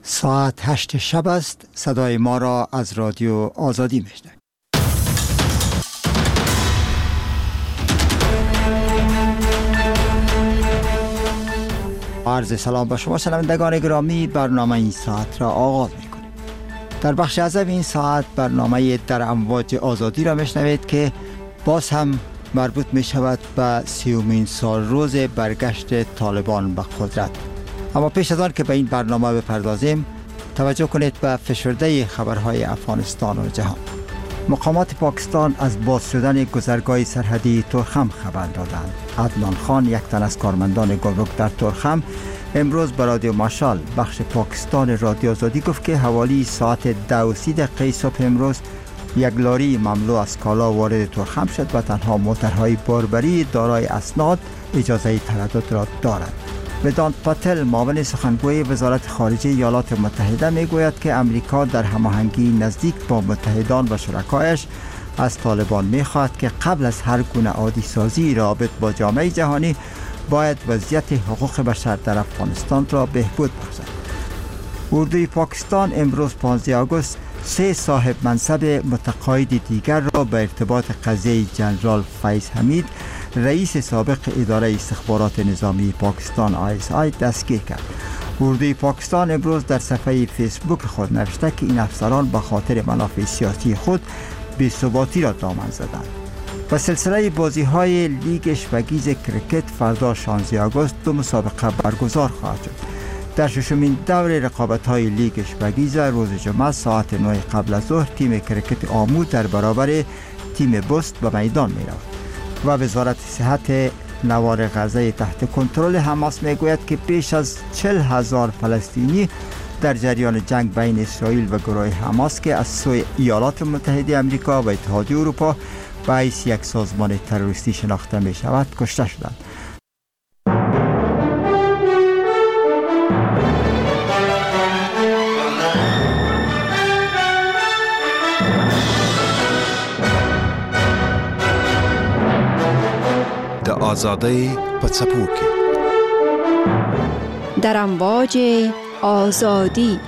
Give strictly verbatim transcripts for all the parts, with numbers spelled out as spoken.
ساعت هشت شب است. صدای ما را از رادیو آزادی میشنوید. عرض سلام با شما شنوندگان گرامی. برنامه این ساعت را آغاز میکنیم. در بخش اول این ساعت برنامه در امواج آزادی را میشنوید که باز هم مربوط می شود به سیومین سال روز برگشت طالبان به قدرت. اما پیش از آن که به این برنامه بپردازیم، توجه کنید به فشرده خبرهای افغانستان و جهان. مقامات پاکستان از باز شدن گذرگاه سرحدی تورخم خبر دادند. عدنان خان، یک تن از کارمندان گمرک در تورخم، امروز به رادیو ماشال بخش پاکستان رادیو آزادی گفت که حوالی ساعت دو و سی دقیقه صبح امروز یک لاری مملو از کالا وارد تورخم شد و تنها موترهای باربری دارای اسناد اجازه تردد را دارند. ودانت پاتل، معاون سخنگوی وزارت خارجه ایالات متحده، میگوید که امریکا در هماهنگی نزدیک با متحدان و شرکایش از طالبان میخواهد که قبل از هر گونه عادی سازی رابط با جامعه جهانی باید وضعیت حقوق بشر در افغانستان را بهبود بخشد. اردوی پاکستان امروز پانزده آگوست سه صاحب منصب متقاعد دیگر را به ارتباط قضیه جنرال فیض حمید، رئیس سابق اداره استخبارات نظامی پاکستان آی اس آی دستگیر کرد. اردوی پاکستان امروز در صفحه فیسبوک خود نوشته که این افسران به خاطر منافع سیاسی خود بی‌ثباتی را دامن زدند. و سلسله بازی‌های لیگ اشبگیز کرکت فردا شانزده آگوست دو مسابقه برگزار خواهد شد. در ششمین دور رقابت‌های لیگ اشبگیز روز جمعه ساعت نه قبل از ظهر تیم کرکت آمود در برابر تیم بست به میدان می‌رود. و وزارت صحت نوار غزه تحت کنترل حماس میگوید که بیش از چهل هزار فلسطینی در جریان جنگ بین اسرائیل و گروه حماس که از سوی ایالات متحده آمریکا و اتحادیه اروپا به حیث یک سازمان تروریستی شناخته می شود کشته شدند. آزادی پڅپوکي در امواج آزادی.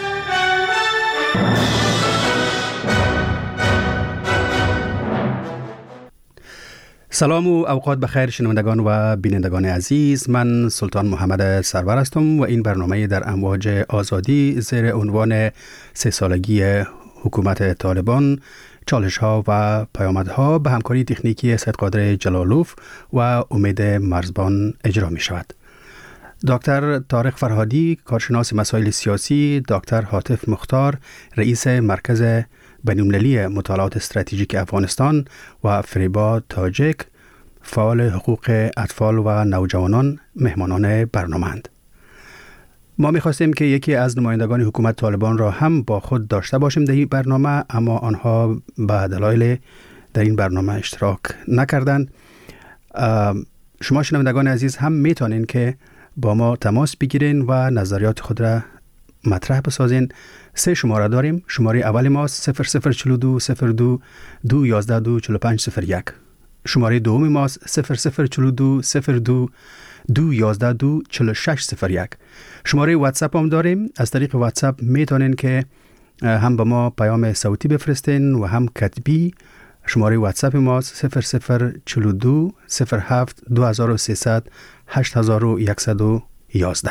سلام و اوقات بخیر شنوندگان و بینندگان عزیز. من سلطان محمد سرور هستم و این برنامه در امواج آزادی زیر عنوان سه سالگی حکومت طالبان، چالش ها و پیامدها به همکاری تکنیکی سید قادر جلالوف و امید مرزبان اجرا می شود. دکتر طارق فرهادی، کارشناس مسائل سیاسی، دکتر حاتف مختار، رئیس مرکز بین‌المللی مطالعات استراتژیک افغانستان و فریبا تاجک، فعال حقوق اطفال و نوجوانان مهمانان برنامه‌اند. ما می‌خواستیم که یکی از نمایندگان حکومت طالبان را هم با خود داشته باشیم در این برنامه، اما آنها به دلایل در این برنامه اشتراک نکردند. شما شنوندگان عزیز هم میتونین که با ما تماس بگیرین و نظریات خود را مطرح بسازین. سه شماره داریم. شماره اول ما صفر صفر چهل و دو صفر دو دو یازده دو چهل و پنج صفر یک. شماره دوم ما صفر صفر چهل و دو صفر دو دو یازده دو چهل و شش صفر یک. شماره واتساپ هم داریم. از طریق واتساپ میتونین که هم به ما پیام صوتی بفرستین و هم کتبی. شماره واتساپ ما صفر صفر چهل و دو صفر هفت دو هزار و سیصد هشت هزار و صد و یازده.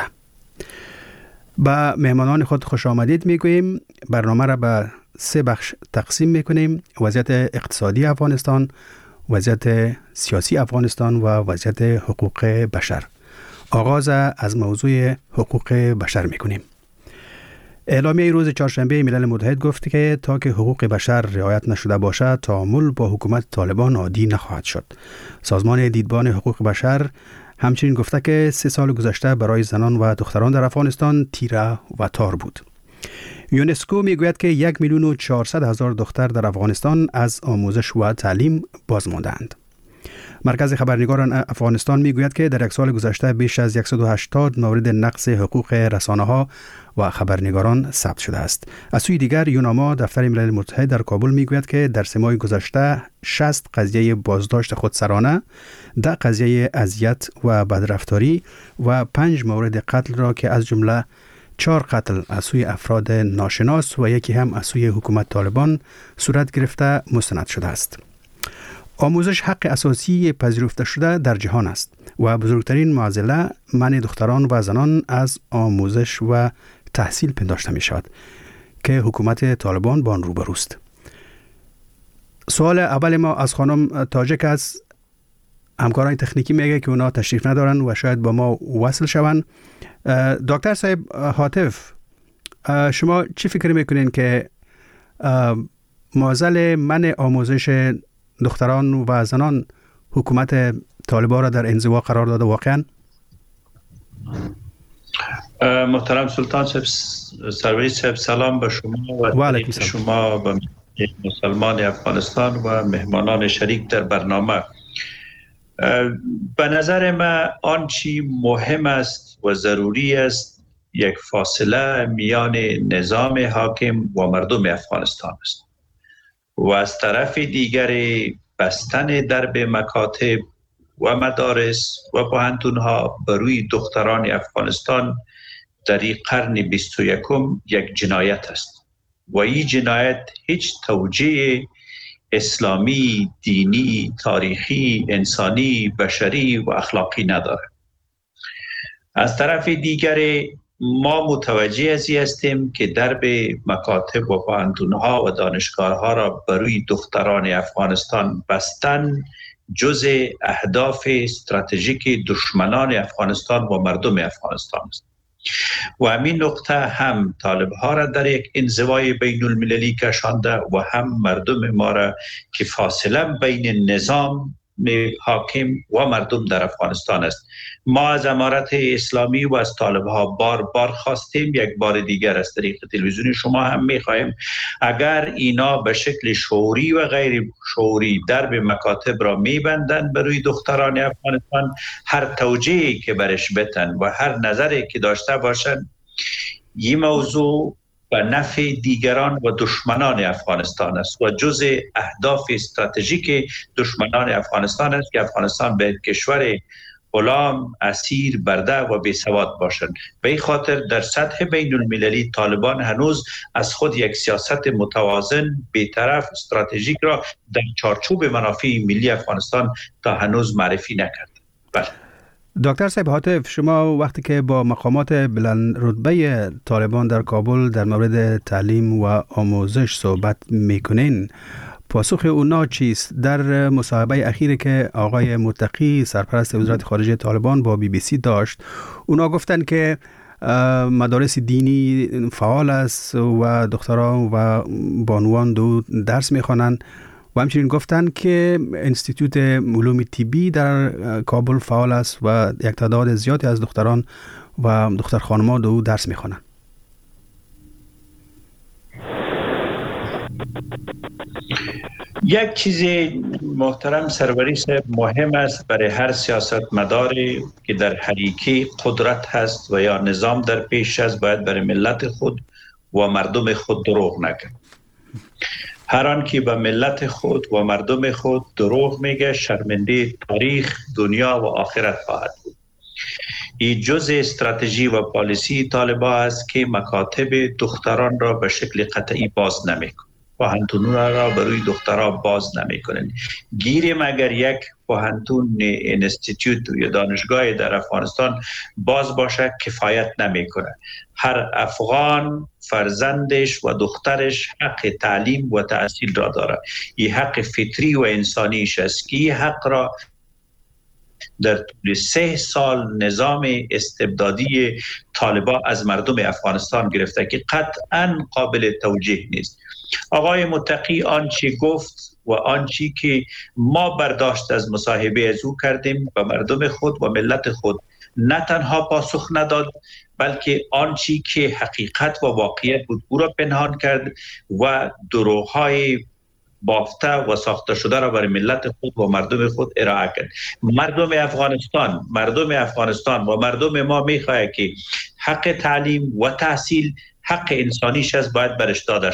با مهمانان خود خوش آمدید میگوییم. برنامه را به سه بخش تقسیم میکنیم: وضعیت اقتصادی افغانستان، وضعیت سیاسی افغانستان و وضعیت حقوق بشر. آغاز از موضوع حقوق بشر میکنیم. اعلامیه روز چهارشنبه ملل متحد گفت که تا که حقوق بشر رعایت نشده باشد تعامل با حکومت طالبان عادی نخواهد شد. سازمان دیدبان حقوق بشر همچنین گفته که سه سال گذشته برای زنان و دختران در افغانستان تیره و تار بود. یونسکو میگوید که یک میلیون و چهارصد هزار دختر در افغانستان از آموزش و تعلیم باز ماندند. مرکز خبرنگاران افغانستان میگوید که در یک سال گذشته بیش از صد و هشتاد مورد نقض حقوق رسانه‌ها و خبرنگاران ثبت شده است. از سوی دیگر یوناما دفتر ملل متحد در کابل میگوید که در سه ماه گذشته شصت قضیه بازداشت خودسرانه، ده قضیه اذیت و بدرفتاری و پنج مورد قتل را که از جمله چهار قتل از سوی افراد ناشناس و یکی هم از سوی حکومت طالبان صورت گرفته مستند شده است. آموزش حق اساسی پذیرفته شده در جهان است و بزرگترین معضله منع دختران و زنان از آموزش و تحصیل پنداشته می شود که حکومت طالبان با آن روبروست. سوال اول ما از خانم تاجک است. همکاران تکنیکی میگه که اونا تشریف ندارن و شاید با ما وصل شوند. دکتر صاحب هاتف، شما چی فکر میکنین که معضل منع آموزش دختران و زنان حکومت طالبان را در انزوا قرار داده واقعا؟ محترم سلطان صاحب، سروری صاحب، سلام به شما و علیکم شما به مسلمان افغانستان و مهمانان شریک در برنامه. به نظر من آنچه مهم است و ضروری است یک فاصله میان نظام حاکم و مردم افغانستان است و از طرف دیگر بستن درب مکاتب و مدارس و پوهنتون‌ها بر روی دختران افغانستان در این قرن بیست و یکم یک جنایت است و این جنایت هیچ توجیه اسلامی، دینی، تاریخی، انسانی، بشری و اخلاقی نداره. از طرف دیگر ما متوجه از این هستیم که درب مکاتب و پوهنتون‌ها و دانشگاه‌ها را برای دختران افغانستان بستن جزء اهداف استراتژیک دشمنان افغانستان و مردم افغانستان است. و همین نقطه هم طالب‌ها را در یک انزوای بین المللی کشانده و هم مردم ما را که فاصله بین نظام حاکم و مردم در افغانستان است. ما از امارت اسلامی و از طالب‌ها بار بار خواستیم، یک بار دیگر از طریق تلویزیونی شما هم می‌خواهیم اگر اینا به شکل شعوری و غیر شعوری درب مکاتب را می‌بندند برای دختران افغانستان، هر توجیهی که برش بتن و هر نظری که داشته باشند، این موضوع به نفع دیگران و دشمنان افغانستان است و جزء اهداف استراتژیک دشمنان افغانستان است که افغانستان به کشور غلام، اسیر، برده و بیسواد باشند. به این خاطر در سطح بین المللی طالبان هنوز از خود یک سیاست متوازن، بی‌طرف، استراتژیک را در چارچوب منافع ملی افغانستان تا هنوز معرفی نکرد. بله. دکتر صاحب هاتف، شما وقتی که با مقامات بلند رتبه طالبان در کابل در مورد تعلیم و آموزش صحبت میکنین، پاسخ اونا چیست؟ در مصاحبه اخیری که آقای متقی سرپرست وزارت خارجه طالبان با بی بی سی داشت، اونا گفتن که مدارس دینی فعال است و دختران و بانوان دو درس میخوانند و همچنین گفتن که انستیتوت علوم طبی در کابل فعال است و یک تعداد زیادی از دختران و دختر خانم‌ها دو درس میخوانند. یک چیز محترم سروری صاحب مهم است برای هر سیاستمداری که در حریکی قدرت هست و یا نظام در پیش است، باید برای ملت خود و مردم خود دروغ نکنه. هر آن که به ملت خود و مردم خود دروغ میگه شرمنده تاریخ، دنیا و آخرت خواهد بود. این جزء استراتژی و پالیسی طالبان است که مکاتب دختران را به شکل قطعی باز نمیکنه. پوهنتون را برای دخترها باز نمیکنن. گیریم اگر یک پوهنتون انستیتوت یا دانشگاه در افغانستان باز باشه کفایت نمیکنه. هر افغان فرزندش و دخترش حق تعلیم و تحصیل را داره. این حق فطری و انسانیش است که این حق را در طول سه سال نظام استبدادی طالبان از مردم افغانستان گرفته که قطعاً قابل توجیه نیست. آقای متقی آنچه گفت و آنچه که ما برداشت از مصاحبه از او کردیم به مردم خود و ملت خود نه تنها پاسخ نداد، بلکه آنچه که حقیقت و واقعیت بود او را پنهان کرد و دروغ‌های بافته و ساخته شده را برای ملت خود و مردم خود ارائه کرد. مردم افغانستان مردم افغانستان و مردم ما می‌خواهد که حق تعلیم و تحصیل حق انسانیش است، باید برش داده شد.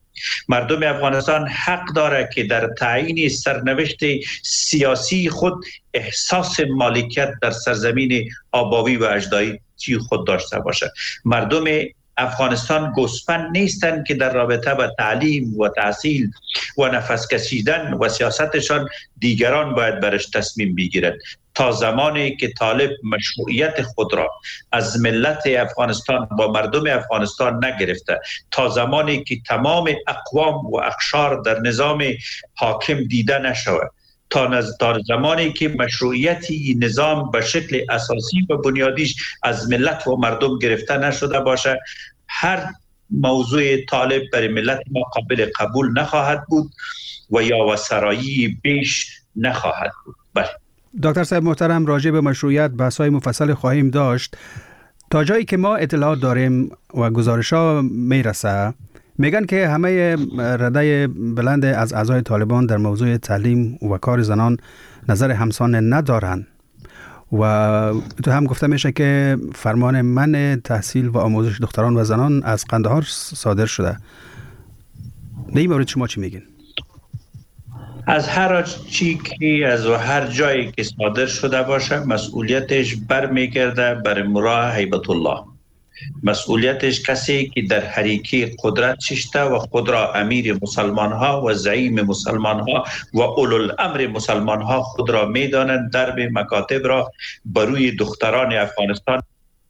مردم افغانستان حق داره که در تعیین سرنوشت سیاسی خود احساس مالکیت در سرزمین آباوی و اجدادی خود داشته باشه. مردم افغانستان گوسفند نیستند که در رابطه با تعلیم و تحصیل و نفس کشیدن و سیاستشان دیگران باید برش تصمیم بگیرند. تا زمانی که طالب مشروعیت خود را از ملت افغانستان با مردم افغانستان نگرفته، تا زمانی که تمام اقوام و اقشار در نظام حاکم دیده نشود، تا زمانی که مشروعیتی نظام به شکل اساسی و بنیادیش از ملت و مردم گرفته نشده باشه، هر موضوع طالب برای ملت ما قابل قبول نخواهد بود و یا وسرایی بیش نخواهد بود. بله دکتر صاحب محترم، راجع به مشروعیت بحث‌های مفصل خواهیم داشت. تا جایی که ما اطلاعات داریم و گزارش‌ها میرسه، میگن که همه رده بلند از اعضای طالبان در موضوع تعلیم و کار زنان نظر همسانه ندارن و تو هم گفته میشه که فرمان منع تحصیل و آموزش دختران و زنان از قندهار صادر شده. در این مورد شما چی میگین؟ از هر چی که از هر جایی که صادر شده باشه مسئولیتش برمیگرده بر مراه هیبت الله. مسئولیتش کسی که در حریکی قدرت ششته و خود را امیر مسلمان ها و زعیم مسلمان ها و اولوالامر مسلمان ها خود را میدانند، درب مکاتب را بروی دختران افغانستان.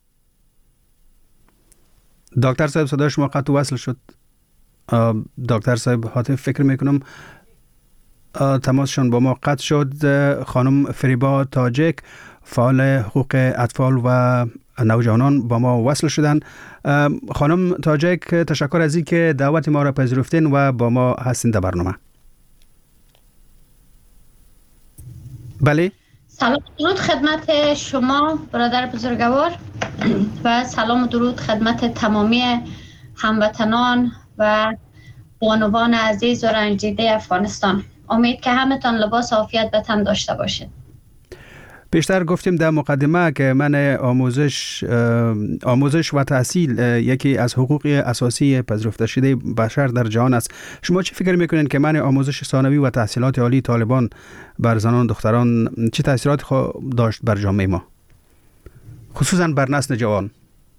دکتر صاحب صدای شما قطع وصل شد. دکتر صاحب هاتف فکر میکنم تماسشون با ما قطع شد. خانم فریبا تاجک فعال حقوق اطفال و نوجوانان با ما وصل شدن. خانم تاجک تشکر از این که دعوت ما را پذیرفتین و با ما هستین در برنامه. بله سلام درود خدمت شما برادر بزرگوار و سلام درود خدمت تمامی هموطنان و بانوان عزیز و رنجیده افغانستان. امید که همتان لباس عافیت به تن داشته باشید. بیشتر گفتیم در مقدمه که من آموزش آموزش و تحصیل یکی از حقوق اساسی پذیرفته شده بشر در جهان است. شما چه فکر میکنین که من آموزش ثانوی و تحصیلات عالی طالبان بر زنان و دختران چه تاثیراتی داشت بر جامعه ما، خصوصا بر نسل جوان؟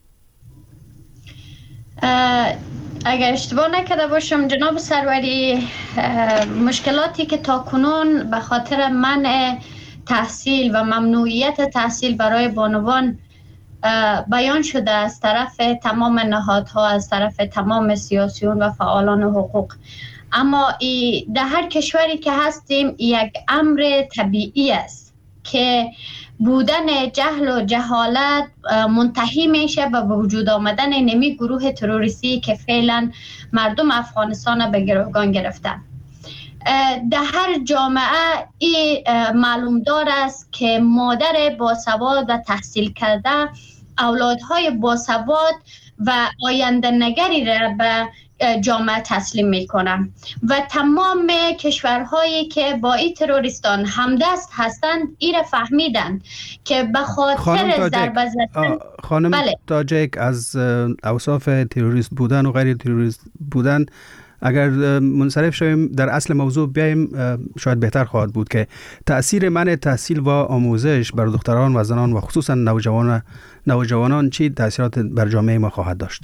اگر اشتباه نکرده باشم جناب سروری، مشکلاتی که تا کنون به خاطر منع تحصیل و ممنوعیت تحصیل برای بانوان بیان شده از طرف تمام نهادها، از طرف تمام سیاسیون و فعالان حقوق، اما در هر کشوری که هستیم یک امر طبیعی است که بودن جهل و جهالت منتهی میشه به وجود آمدن نمی گروه تروریستی که فعلا مردم افغانستان به گروگان گرفتن. در هر جامعه این معلوم دار است که مادر باسواد و تحصیل کرده اولادهای باسواد و آینده نگری را به جامعه تسلیم میکنن و تمام کشورهایی که با این تروریستان همدست هستند این را فهمیدن که به خاطر ضربه زدن. خانم بله. تاجک، از اوصاف تروریست بودن و غیر تروریست بودن اگر منصرف شویم در اصل موضوع بیایم، شاید بهتر خواهد بود که تأثیر منع تحصیل و آموزش بر دختران و زنان و خصوصا نوجوانان نوجوانان چی تأثیرات بر جامعه ما خواهد داشت؟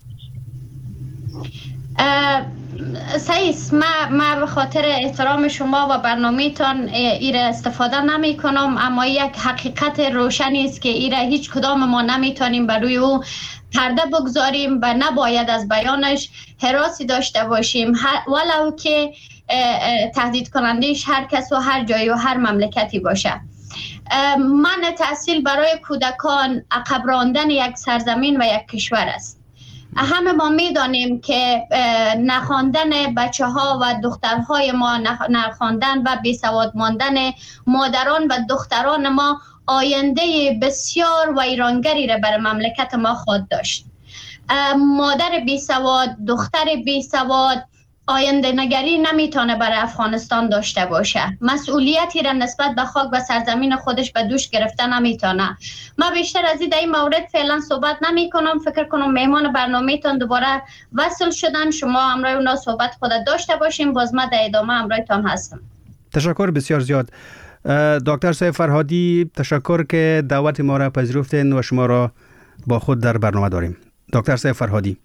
سعیس، ما, ما به خاطر احترام شما و برنامه‌تان ایره استفاده نمی کنم، اما یک حقیقت روشنی است که ایره هیچ کدام ما نمیتونیم بر روی او پرده بگذاریم و نباید از بیانش هراسی داشته باشیم، ولو که تهدید کنندهش هر کس و هر جایی و هر مملکتی باشه. منع تحصیل برای کودکان عقب راندن یک سرزمین و یک کشور است. همه ما میدانیم که نخواندن بچه ها و دخترهای ما، نخواندن و بیسواد ماندن مادران و دختران ما آینده بسیار ویرانگری را بر مملکت ما خواهد داشت. مادر بیسواد، دختر بیسواد آینده نگری نمیتونه برای افغانستان داشته باشه. مسئولیتی را نسبت به خاک و سرزمین خودش به دوش گرفته نمیتونه. ما بیشتر از این مورد فعلا صحبت نمی کنم. فکر کنم مهمان برنامه‌تان دوباره وصل شدن، شما همراه اونا صحبت خود داشته باشیم. باز ما در ادامه همراهتان هستم. تشکر بسیار زیاد. دکتر صاحب فرهادی، تشکر که دعوت ما را پذیرفتین و شما را با خود در برنامه داریم. دکتر صاحب فرهادی.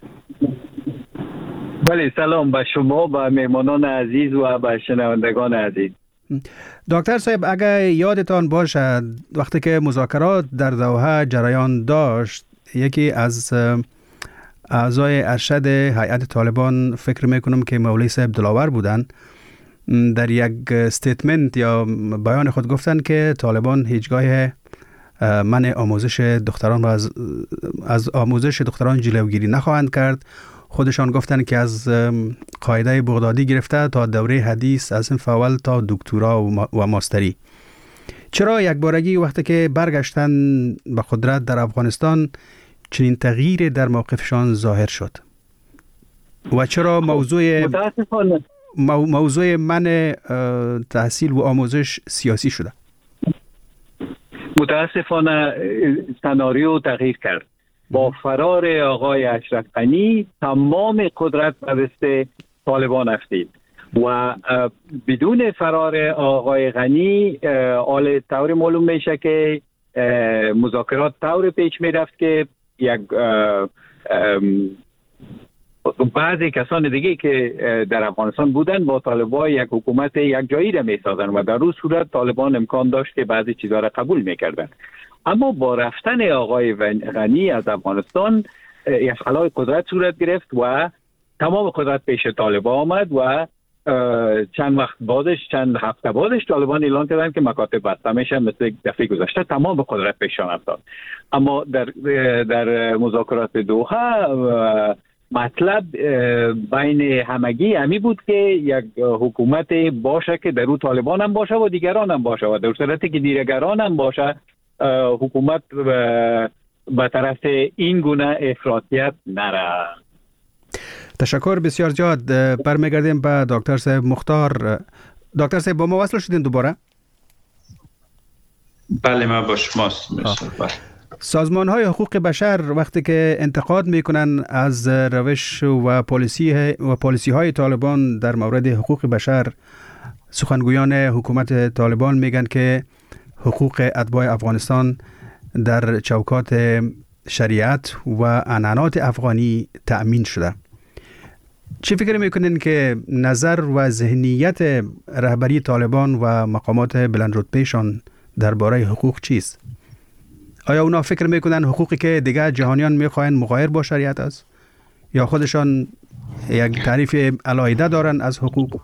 بله، سلام به شما، به مهمانان عزیز و به شنوندگان عزیز. دکتر صاحب، اگر یادتان باشد وقتی که مذاکرات در دوحه جریان داشت، یکی از اعضای ارشد هیئت طالبان، فکر میکنم که مولوی صاحب دلاور بودن، در یک استیتمنت یا بیان خود گفتن که طالبان هیچگاه منع آموزش دختران و از, از آموزش دختران جلوگیری نخواهند کرد. خودشان گفتن که از قاعده بغدادی گرفته تا دوره حدیث، از این فاول تا دکترا و ماستری. چرا یک بارگی وقتی که برگشتن به قدرت در افغانستان چنین تغییر در موقفشان ظاهر شد؟ و چرا موضوع مو موضوع منع تحصیل و آموزش سیاسی شده؟ متاسفانه سناریو تغییر کرد. با فرار آقای اشرف غنی تمام قدرت به دست طالبان افتید و بدون فرار آقای غنی آل طور معلوم میشه که مذاکرات طور پیش میرفت که یک بعضی کسان دیگه که در افغانستان بودن با طالبان یک حکومت یک جایی را میسازن و در اون صورت طالبان امکان داشت که بعضی چیزها را قبول میکردن. اما با رفتن آقای غنی از افغانستان یک خلای قدرت صورت گرفت و تمام قدرت پیش طالبان آمد و چند وقت بعدش، چند هفته بعدش طالبان اعلان کردن که مکاتب بسته میشه، مثل دفعه گذشته تمام به قدرت پیشان افتاد. اما در در مذاکرات دوحه مطلب بین همگی همی بود که یک حکومت باشه که در او طالبان هم باشه و دیگران هم باشه و در صورتی که دیگران هم باشه حکومت به طرف این گونه افراطیت نره. تشکر بسیار زیاد. برمیگردیم به دکتر صاحب مختار. دکتر صاحب با ما وصل شدین دوباره؟ بله، ما با شماست. سازمان های حقوق بشر وقتی که انتقاد میکنن از روش و پالیسی و پالیسی های طالبان در مورد حقوق بشر، سخنگویان حکومت طالبان میگن که حقوق اتباع افغانستان در چوکات شریعت و عنعنات افغانی تأمین شده. چی فکر میکنین که نظر و ذهنیت رهبری طالبان و مقامات بلند رتبهشان درباره حقوق چیست؟ آیا اونا فکر میکنن حقوقی که دیگه جهانیان میخواین مغایر با شریعت است؟ یا خودشان یک تعریف علیحده دارن از حقوق؟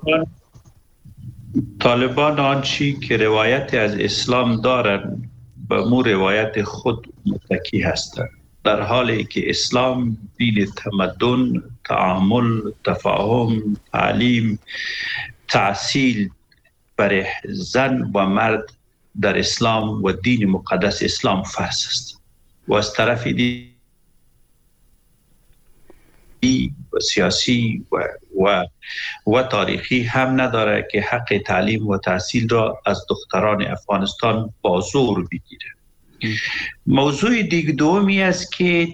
طالبان آنچی که روایت از اسلام دارن به مو روایت خود متکی هستند، در حالی که اسلام دین تمدن، تعامل، تفاهم، تعلیم، تحصیل برای زن و مرد در اسلام و دین مقدس اسلام فرض است و از طرف دی و سیاسی و, و, و تاریخی هم نداره که حق تعلیم و تحصیل را از دختران افغانستان با زور بگیره. موضوع دیگه دومی است که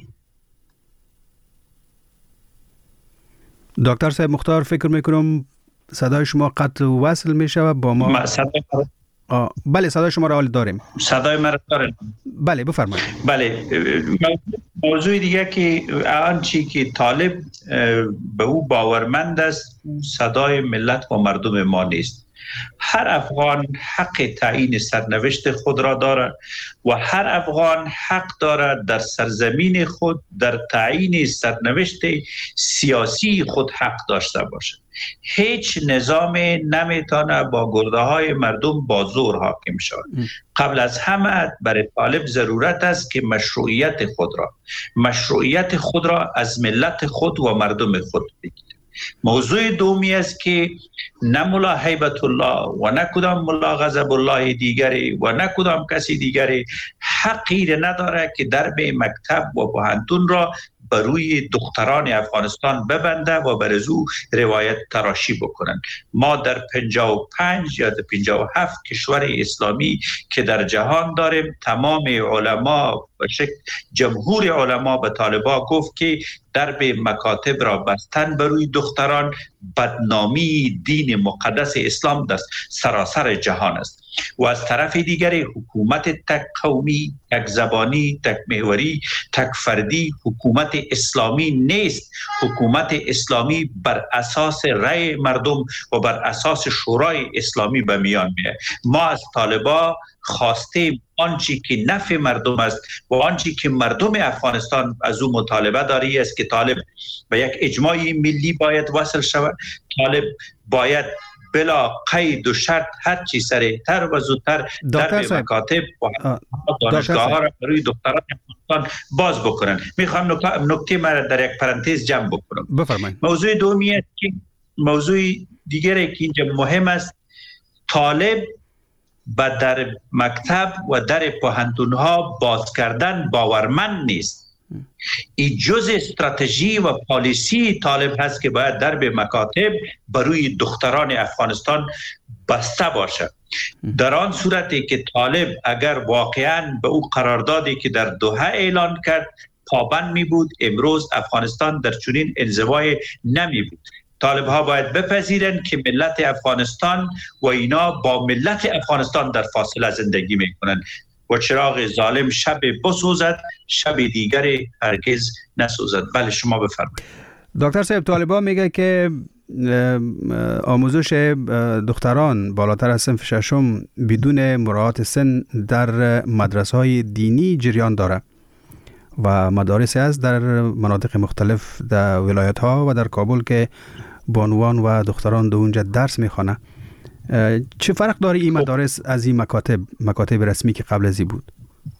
دکتر صاحب مختار، فکر میکنم صدای شما قطع وصل میشه با ما. ما صدای آه. بله، صدای شما را حال داریم. صدای ما را داریم. بله بفرمایید. بله، موضوع دیگه که آنچه که طالب به او باورمند است صدای ملت و مردم ما نیست. هر افغان حق تعیین سرنوشت خود را دارد و هر افغان حق دارد در سرزمین خود در تعیین سرنوشت سیاسی خود حق داشته باشد. هیچ نظام نمیتونه با گرده های مردم با زور حاکم شود. قبل از همه برای طالب ضرورت است که مشروعیت خود را مشروعیت خود را از ملت خود و مردم خود بگیرد. موضوع دومی است که نه ملا هیبت الله و نه کدام ملا غضب الله دیگری و نه کدام کسی دیگری حقی نداره که درب مکتب و پوهنتون را بر روی دختران افغانستان ببنده و بر از او روایت تراشی بکنن. ما در پنجاه و پنج یا در پنجاه و هفت کشور اسلامی که در جهان داریم، تمام علما و شکل جمهور علما به طالبا گفت که درب مکاتب را بستن بر روی دختران بدنامی دین مقدس اسلام در سراسر جهان است. و از طرف دیگر حکومت تک قومی، تک زبانی، تک محوری، تک فردی حکومت اسلامی نیست. حکومت اسلامی بر اساس رأی مردم و بر اساس شورای اسلامی به میان میاد. ما از طالبا خواسته آنچه که نفع مردم است و آنچه که مردم افغانستان از او مطالبه داری است که طالب به یک اجماع ملی باید وصل شود. طالب باید بلا قید و شرط هر چی سریعتر و زودتر در مکاتب و دانشگاه ها را برای دختران افغانستان باز بکنن. میخوام نکته مرا در یک پرانتز جمع بکنم. بفرمایید. موضوع دومی است که موضوع دیگری که اینجا مهم است، طالب به در مکتب و در پوهنتون ها باز کردن باورمند نیست. این جز استراتژی و پالیسی طالب هست که باید درب مکاتب بروی دختران افغانستان بسته باشد. در آن صورتی که طالب اگر واقعا به او قراردادی که در دوحه اعلان کرد پابند می بود، امروز افغانستان در چنین انزوای نمی بود. طالب ها باید بپذیرند که ملت افغانستان و اینا با ملت افغانستان در فاصله زندگی می کنند و چراغ ظالم شب بسوزد، شب دیگر هرگز نسوزد. بله شما بفرمایید. دکتر صاحب، طالبان میگه که آموزش دختران بالاتر از صنف ششم بدون مراعات سن در مدرسه های دینی جریان داره و مدارس هست در مناطق مختلف در ولایت ها و در کابل که بانوان و دختران دو اونجا درس میخوانه. چه فرق داره این مدارس از این مکاتب مکاتب رسمی که قبل ازی بود؟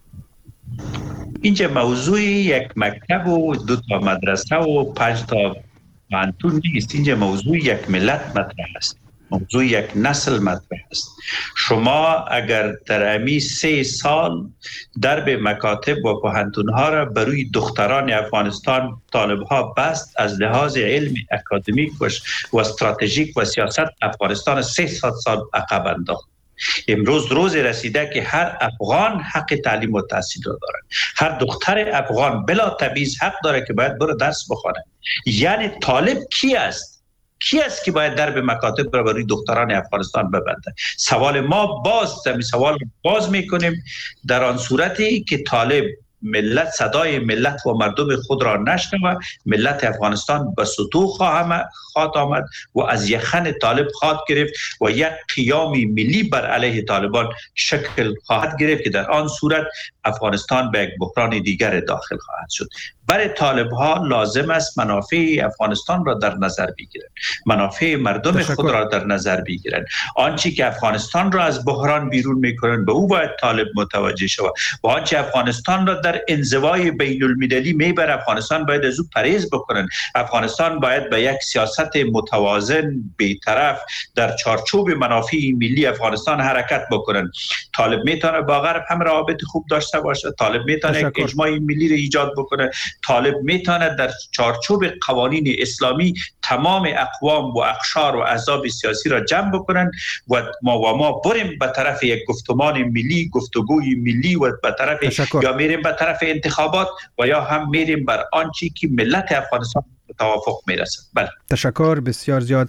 اینجا موضوع یک مکتب و دو تا مدرسه و پنج تا پوهنتون نیست. اینجا موضوع یک ملت مطرح است، موضوع یک نسل مطرح است. شما اگر در امی سه سال درب مکاتب و پوهنتون ها را بروی دختران افغانستان طالب ها بست، از لحاظ علم اکادمیک و استراتژیک و سیاست افغانستان سه سال عقب انداخت. امروز روز رسیده که هر افغان حق تعلیم و تحصیل را دارد. هر دختر افغان بلا تبعیض حق داره که باید بره درس بخونه. یعنی طالب کی است؟ کی است که باید درب مکاتب را برای دختران افغانستان ببنده؟ سوال ما باز می سوال باز میکنیم در آن صورتی که طالب ملت صدای ملت و مردم خود را نشنوه، ملت افغانستان به سطوح خواهد آمد و از یخن طالب خواهد گرفت و یک قیام ملی بر علیه طالبان شکل خواهد گرفت که در آن صورت افغانستان به یک بحران دیگر داخل خواهد شد. برای طالب ها لازم است منافع افغانستان را در نظر بگیرند، منافع مردم تشکر. خود را در نظر بگیرند. آنچه که افغانستان را از بحران بیرون میکنند به او باید طالب متوجه شود و آنچه افغانستان را در انزوای بین المللی میبره افغانستان باید از او پرهیز بکنند. افغانستان باید به یک سیاست متوازن بی‌طرف در چارچوب منافع ملی افغانستان حرکت بکنند. طالب میتونه با غرب هم روابط خوب داشته باشه، طالب میتونه یک اجماع ملی را ایجاد بکنه، طالب میتونه در چارچوب قوانین اسلامی تمام اقوام و اقشار و احزاب سیاسی را جمع بکنن و ما و ما بریم به طرف یک گفتمان ملی، گفتگوی ملی و به طرف تشکر. یا میریم به طرف انتخابات و یا هم میریم بر آنچه که ملت افغانستان توافق میرسد. بله تشکر بسیار زیاد.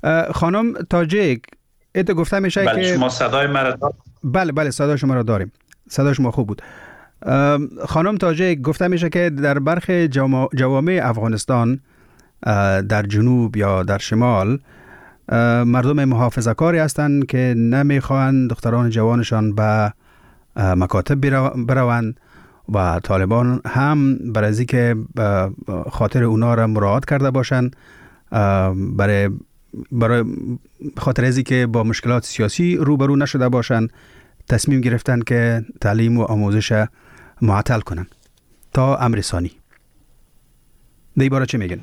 خانم تاجیک ایت گفته میشه بله که شما صدای مرا دارید؟ بله بله صدای شما را داریم، صدای شما خوب بود. خانم تاجیک گفته میشه که در برخی جوامع افغانستان در جنوب یا در شمال مردم محافظه کاری هستند که نمیخواهند دختران جوانشان به مکاتب بروند و طالبان هم برای از اینکه خاطر اونا را مراعات کرده باشند، برای برای خاطر از اینکه با مشکلات سیاسی روبرو نشده باشند تصمیم گرفتن که تعلیم و آموزش معطل کنن تا امر ثانی. دی باره چه میگن؟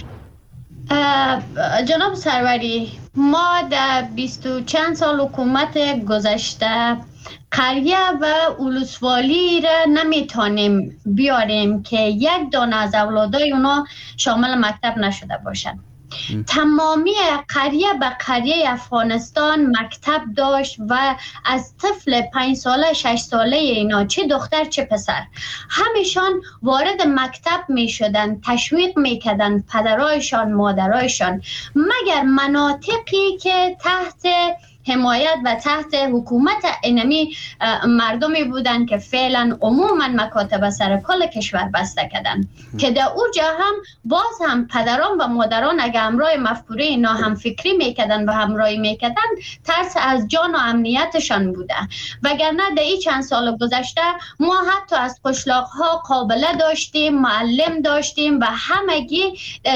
جناب سروری، ما در بیست و چند سال حکومت گذشته قریه و ولسوالی را نمیتونیم بیاریم که یک دانه از اولادای اونا شامل مکتب نشده باشند. تمامی قریه به قریه افغانستان مکتب داشت و از طفل پنج ساله شش ساله اینا، چه دختر چه پسر، همیشان وارد مکتب می شدن، تشویق می کردن پدرایشان مادرایشان، مگر مناطقی که تحت حمایت و تحت حکومت اینمی مردمی بودن که فعلا عموما مکاتب سر کل کشور بسته کردن که در اوجا هم باز هم پدران و مادران اگر همراه مفکوره اینا هم فکری میکردن و همراهی میکردن، ترس از جان و امنیتشان بوده. وگرنه در این چند سال گذشته ما حتی از قشلاق ها قابله داشتیم، معلم داشتیم و همگی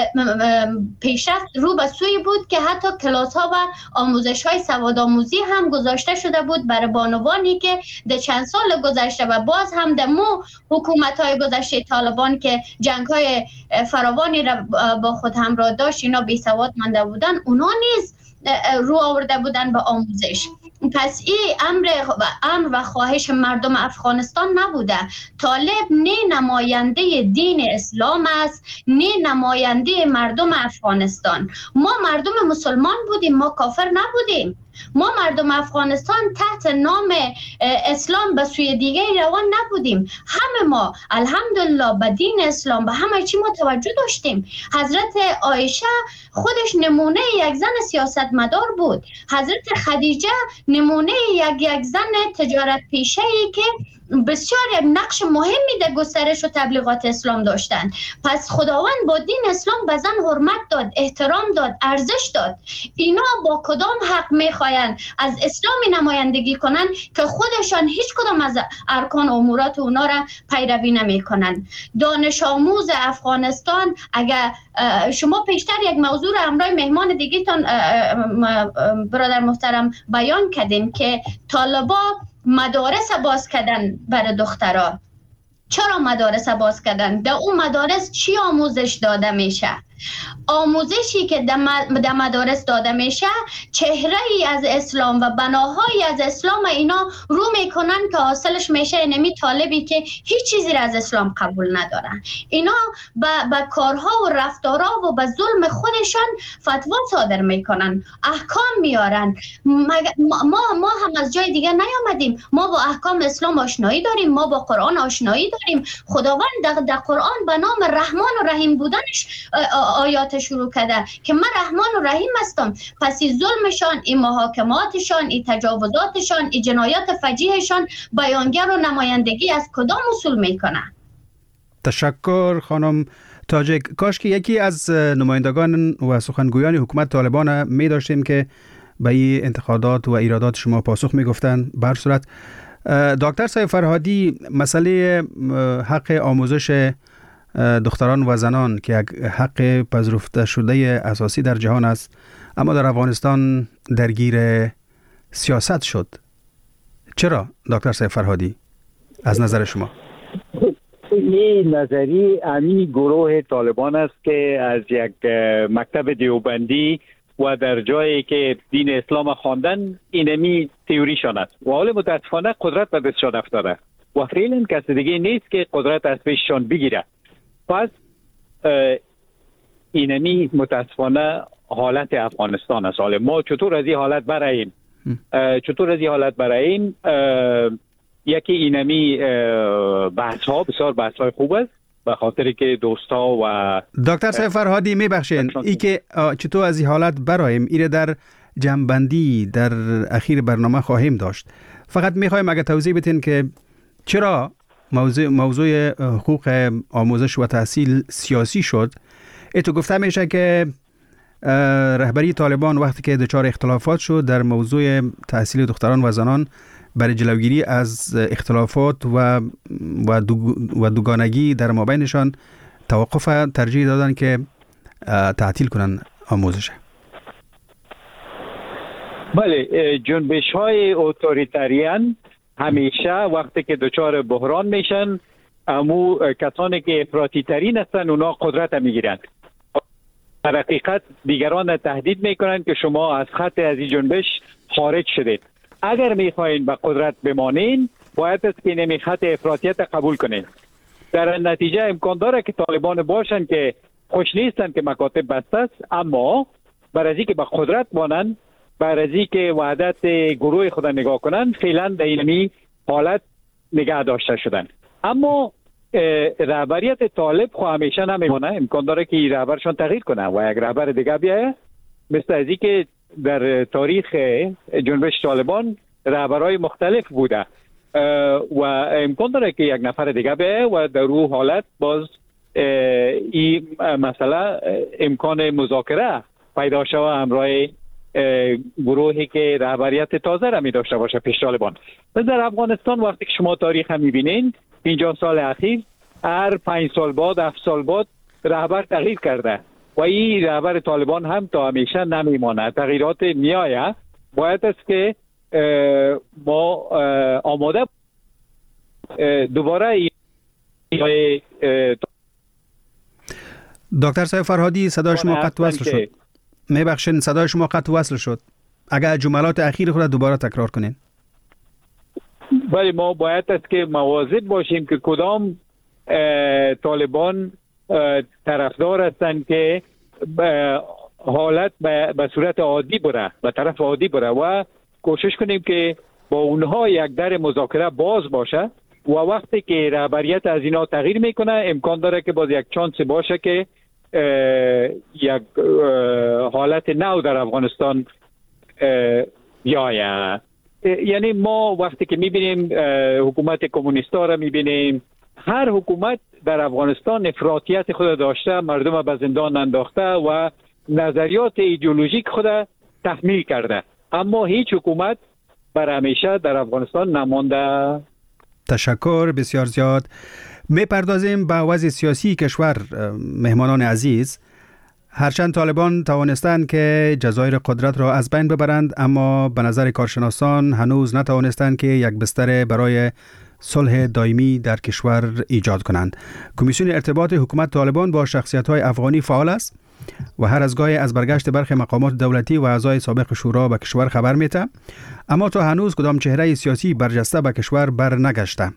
پیشرفت رو به سوی بود که حتی کلاس ها و آموزش های سواد آموزی هم گذاشته شده بود برای بانوانی که در چند سال گذشته و باز هم در مو حکومت های گذشته طالبان که جنگ های فراوانی را با خود همراه داشت، اینا بی سواد مانده بودن، اونا نیز رو آورده بودن به آموزش. پس این امر و امر و خواهش مردم افغانستان نبوده. طالب نه نماینده دین اسلام است، نه نماینده مردم افغانستان. ما مردم مسلمان بودیم، ما کافر نبودیم. ما مردم افغانستان تحت نام اسلام به سوی دیگه روان نبودیم. همه ما الحمدلله به دین اسلام به همه چی ما توجه داشتیم. حضرت عایشه خودش نمونه یک زن سیاستمدار بود. حضرت خدیجه نمونه یک یک زن تجارت پیشه‌ای که بسیار یک نقش مهمی در گسترش و تبلیغات اسلام داشتند. پس خداوند با دین اسلام به زن حرمت داد، احترام داد، ارزش داد. اینا با کدام حق میخواین از اسلامی نمایندگی کنن که خودشان هیچ کدام از ارکان و امورات اونا را پیروی نمی کنن؟ دانش آموز افغانستان، اگر شما پیشتر یک موضوع را همراه مهمان دیگه تان برادر محترم بیان کردیم که طالبا مدارس باز کردن برای دخترها. چرا مدارس باز کردن؟ در اون مدارس چی آموزش داده میشه؟ آموزشی که در مدارس داده میشه چهره ای از اسلام و بناهایی از اسلام اینا رو میکنن که حاصلش میشه نمی طالبی که هیچ چیزی را از اسلام قبول ندارن. اینا به کارها و رفتارها و به ظلم خودشان فتوا صادر میکنن، احکام میارن. ما, ما هم از جای دیگه نیامدیم. ما با احکام اسلام آشنایی داریم، ما با قرآن آشنایی داریم. خداوند در, در قرآن به نام رحمان و رحیم بودنش آیات شروع کرده که من رحمان و رحیم هستم. پس این ظلمشان، این محاکماتشان، این تجاوزاتشان، این جنایات فجیحشان بیانگر و نمایندگی از کدام اصول میکنه؟ تشکر خانم تاجک. کاش که یکی از نمایندگان و سخنگویان حکومت طالبان می داشتیم که به این انتقادات و ایرادات شما پاسخ می گفتن. به هر صورت دکتر صاحب فرهادی، مسئله حق آموزش دختران و زنان که یک حق پذیرفته شده اساسی در جهان است، اما در افغانستان درگیر سیاست شد. چرا دکتر صاحب فرهادی از نظر شما؟ این نظری امی گروه طالبان است که از یک مکتب دیوبندی و در جایی که دین اسلام خواندن اینمی تئوریشان است و حال متاسفانه قدرت به دستشان افتاده و فعلا کسی دیگه نیست که قدرت از پیششان بگیره. پس اینمی متاسفانه حالت افغانستان است. حالا ما چطور از این حالت براییم؟ چطور از این حالت براییم؟ یکی اینمی بحث ها بسیار بحث های خوب است به خاطر که دوستا و دکتر صاحب فرهادی میبخشین ای که چطور از این حالت براییم اینه در جنبندی در اخیر برنامه خواهیم داشت. فقط میخوایم اگه توضیح بدین که چرا موضوع موضوع حقوق آموزش و تحصیل سیاسی شد. ایتو گفته میشه که رهبری طالبان وقتی که دچار اختلافات شد در موضوع تحصیل دختران و زنان، برای جلوگیری از اختلافات و و, دو و دوگانگی در مابینشان توقف ترجیح دادن که تعطیل کنن آموزش. بله، جنبش های اتوریتریان همیشه وقتی که دچار بحران میشن، امو کسانی که افراطی ترین هستن اونا قدرت میگیرن. در حقیقت دیگران تهدید میکنن که شما از خط از این جنبش خارج شدید. اگر میخواین به قدرت بمانین باید است که نمی خط افراطیت قبول کنین. در نتیجه امکان داره که طالبان باشن که خوش نیستن که مکاتب بسته است، اما برای اینکه به قدرت مانن، برای اینکه وحدت گروه خود نگاه کنن، فعلا در این حالت نگه داشته شدن. اما رهبریت طالب خو همیشه نمیمونه، امکان داره که رهبرشان تغییر کنه و یک رهبر دیگه بیایه، مثل از که در تاریخ جنبش طالبان رهبرهای مختلف بوده و امکان داره که یک نفر دیگه بیایه و در اون حالت باز این مسئله امکان مذاکره پیدا شوه همراه گروهی که رهبریت تازه را می داشته باشه پیش طالبان. در افغانستان وقتی که شما تاریخ هم می بینین پنجاه سال اخیر هر پنج سال بعد هفت سال بعد رهبر تغییر کرده و این رهبر طالبان هم تا همیشه نمیمانه، تغییرات میایه. باید است که ما آماده دوباره دکتر صاحب فرهادی صدای شما قطع وصل شد. میبخشین صدای شما قطع وصل شد. اگر جملات اخیر خود دوباره تکرار کنین. ولی ما باید است که مواظب باشیم که کدام طالبان طرفدار هستند که حالت به صورت عادی بره، به طرف عادی بره و کوشش کنیم که با اونها یک در مذاکره باز باشه و وقتی که رهبریت از اینا تغییر میکنه امکان داره که باز یک چانس باشه که یک حالت نو در افغانستان بیاید. یعنی ما وقتی که میبینیم حکومت کمونیستا را میبینیم، هر حکومت در افغانستان افراطیت خود داشته، مردم به زندان انداخته و نظریات ایدئولوژیک خود تحمیل کرده، اما هیچ حکومت بر همیشه در افغانستان نمانده. تشکر بسیار زیاد. میپردازیم به وضع سیاسی کشور. مهمانان عزیز، هرچند طالبان توانستند که جزایر قدرت را از بین ببرند، اما به نظر کارشناسان هنوز نتوانستند که یک بستر برای صلح دائمی در کشور ایجاد کنند. کمیسیون ارتباط حکومت طالبان با شخصیت‌های افغانی فعال است و هر از گاهی از برگشت برخی مقامات دولتی و اعضای سابق شورا به کشور خبر میده، اما تا هنوز کدام چهره سیاسی برجسته به کشور بر نگشته.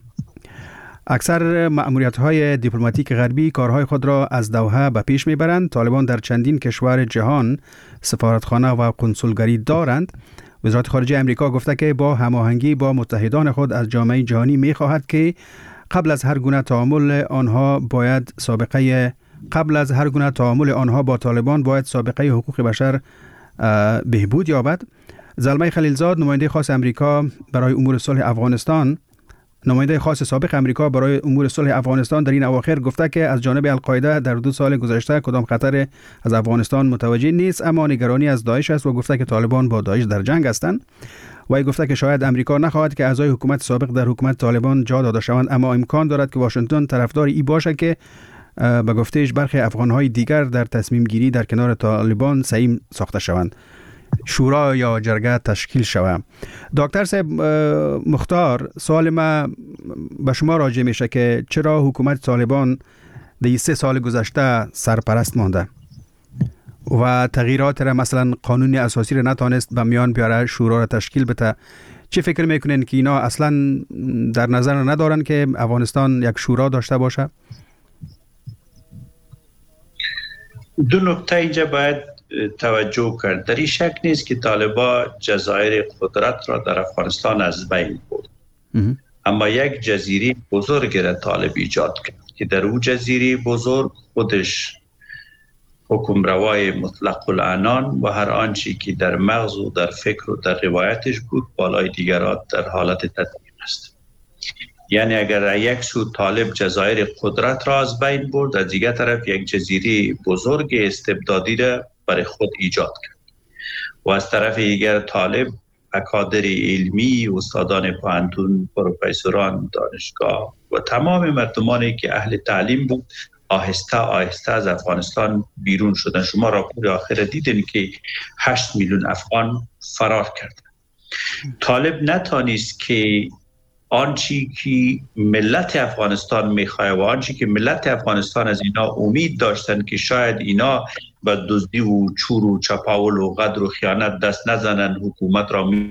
اکثر مأموریت‌های دیپلماتیک غربی کارهای خود را از دوحه به پیش میبرند. طالبان در چندین کشور جهان سفارتخانه و قنسولگری دارند. وزارت خارجه امریکا گفته که با هماهنگی با متحدان خود از جامعه جهانی می‌خواهد که قبل از هر گونه تعامل آنها باید سابقه قبل از هر گونه تعامل آنها با طالبان باید سابقه حقوق بشر بهبود یابد. زلمه خلیلزاد، نماینده خاص امریکا برای امور صلح افغانستان نماینده خاص سابق امریکا برای امور صلح افغانستان در این اواخر گفته که از جانب القاعده در دو سال گذشته کدام خطر از افغانستان متوجه نیست، اما نگرانی از داعش است و گفته که طالبان با داعش در جنگ هستند. و گفته که شاید امریکا نخواهد که اعضای حکومت سابق در حکومت طالبان جا داده شوند، اما امکان دارد که واشنگتن طرفدار ای باشه که به گفتهش برخی افغان‌های دیگر در تصمیم گیری در کنار طالبان سهیم ساخته شوند، شورا یا جرگه تشکیل شود. دکتر صاحب مختار، سوال ما به شما راجع میشه که چرا حکومت طالبان در سه سال گذشته سرپرست مانده و تغییرات را مثلا قانون اساسی را نتانست به میان بیاره، شورا را تشکیل بده؟ چه فکر میکنین که اینا اصلا در نظر ندارن که افغانستان یک شورا داشته باشه؟ دو نکته اینجا باید توجه کرد. در این شک نیست که طالبان جزایر قدرت را در افغانستان از بین برد، اما یک جزیره بزرگ را طالب ایجاد کرد که در اون جزیره بزرگ خودش حکمروای مطلق العنان و هر آنچه که در مغز و در فکر و در روایتش بود بالای دیگران در حالت تدبیر است. یعنی اگر یک سو طالب جزایر قدرت را از بین برد، از دیگر طرف یک جزیره بزرگ استبدادی را برای خود ایجاد کرد و از طرف دیگر طالب اکادر علمی، استادان پوهنتون، پروفسوران دانشگاه و تمام مردمانی که اهل تعلیم بود آهسته آهسته از افغانستان بیرون شدن. شما راپور آخر دیدین که هشت میلیون افغان فرار کردن. طالب نتانست که آنچی که ملت افغانستان میخواه و آنچی که ملت افغانستان از اینا امید داشتن که شاید اینا به دزدی و چور و چپاول و غدر و خیانت دست نزنن، حکومت را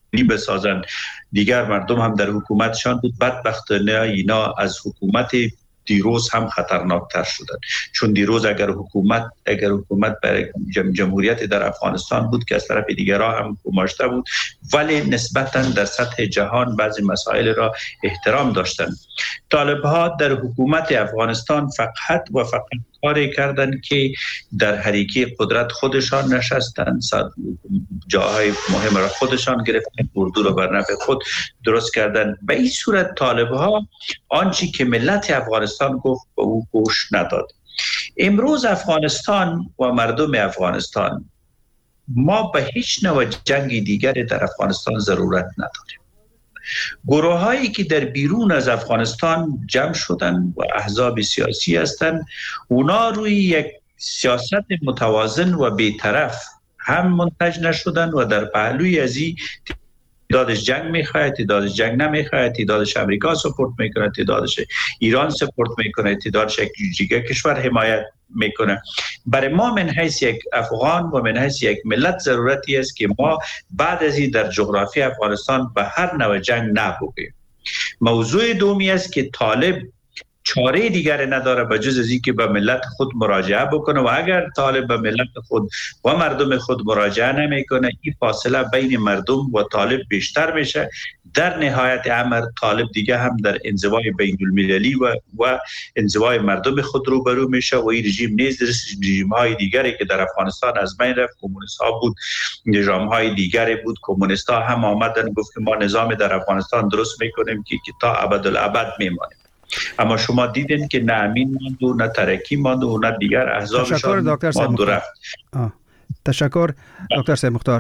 بسازن. دیگر مردم هم در حکومتشان بود. بدبختانه اینا از حکومت دیروز هم خطرناکتر شدن، چون دیروز اگر حکومت اگر حکومت برای جمهوریت در افغانستان بود که از طرف دیگرها هم گماشته بود، ولی نسبتا در سطح جهان بعضی مسائل را احترام داشتند. طالب ها در حکومت افغانستان فقط و فقط کاری کردند که در حریقه قدرت خودشان نشستند، جاهای مهم را خودشان گرفتند، اردو را بر نفع خود درست کردند. به این صورت طالب ها آنچه که ملت افغانستان گفت به او گوش نداد. امروز افغانستان و مردم افغانستان، ما به هیچ نوع جنگ دیگری در افغانستان ضرورت نداریم. گروه هایی که در بیرون از افغانستان جمع شدن و احزاب سیاسی هستند، اونا روی یک سیاست متوازن و بی‌طرف هم منتج نشدن و در پهلوی از این تعدادش جنگ میخواه، تعدادش جنگ نمیخواه، تعدادش امریکا سپورت میکنه، تعدادش ایران سپورت میکنه، تعدادش یک دیگه کشور حمایت میکنه. برای ما من حیث یک افغان و من حیث یک ملت ضرورتی است که ما بعد از این در جغرافی افغانستان به هر نوع جنگ نبوگیم. موضوع دومی است که طالب چاره دیگر نداره به جز از اینکه به ملت خود مراجعه بکنه، و اگر طالب به ملت خود و مردم خود مراجعه نمیکنه، این فاصله بین مردم و طالب بیشتر میشه. در نهایت امر طالب دیگه هم در انزوای بین المللی و و انزوای مردم خود روبرو میشه و این رژیم نیز رژیم های دیگری که در افغانستان از بین رفت، کمونیست ها بود، نظام های دیگری بود، کمونیست ها هم آمدن گفت که ما نظام در افغانستان درست میکنیم که تا ابدالابد میمانیم. اما شما دیدین که نه امین ماند و نه ترکی ماند و نه دیگر احزابشان ماند و رفت. تشکر دکتر صاحب مختار.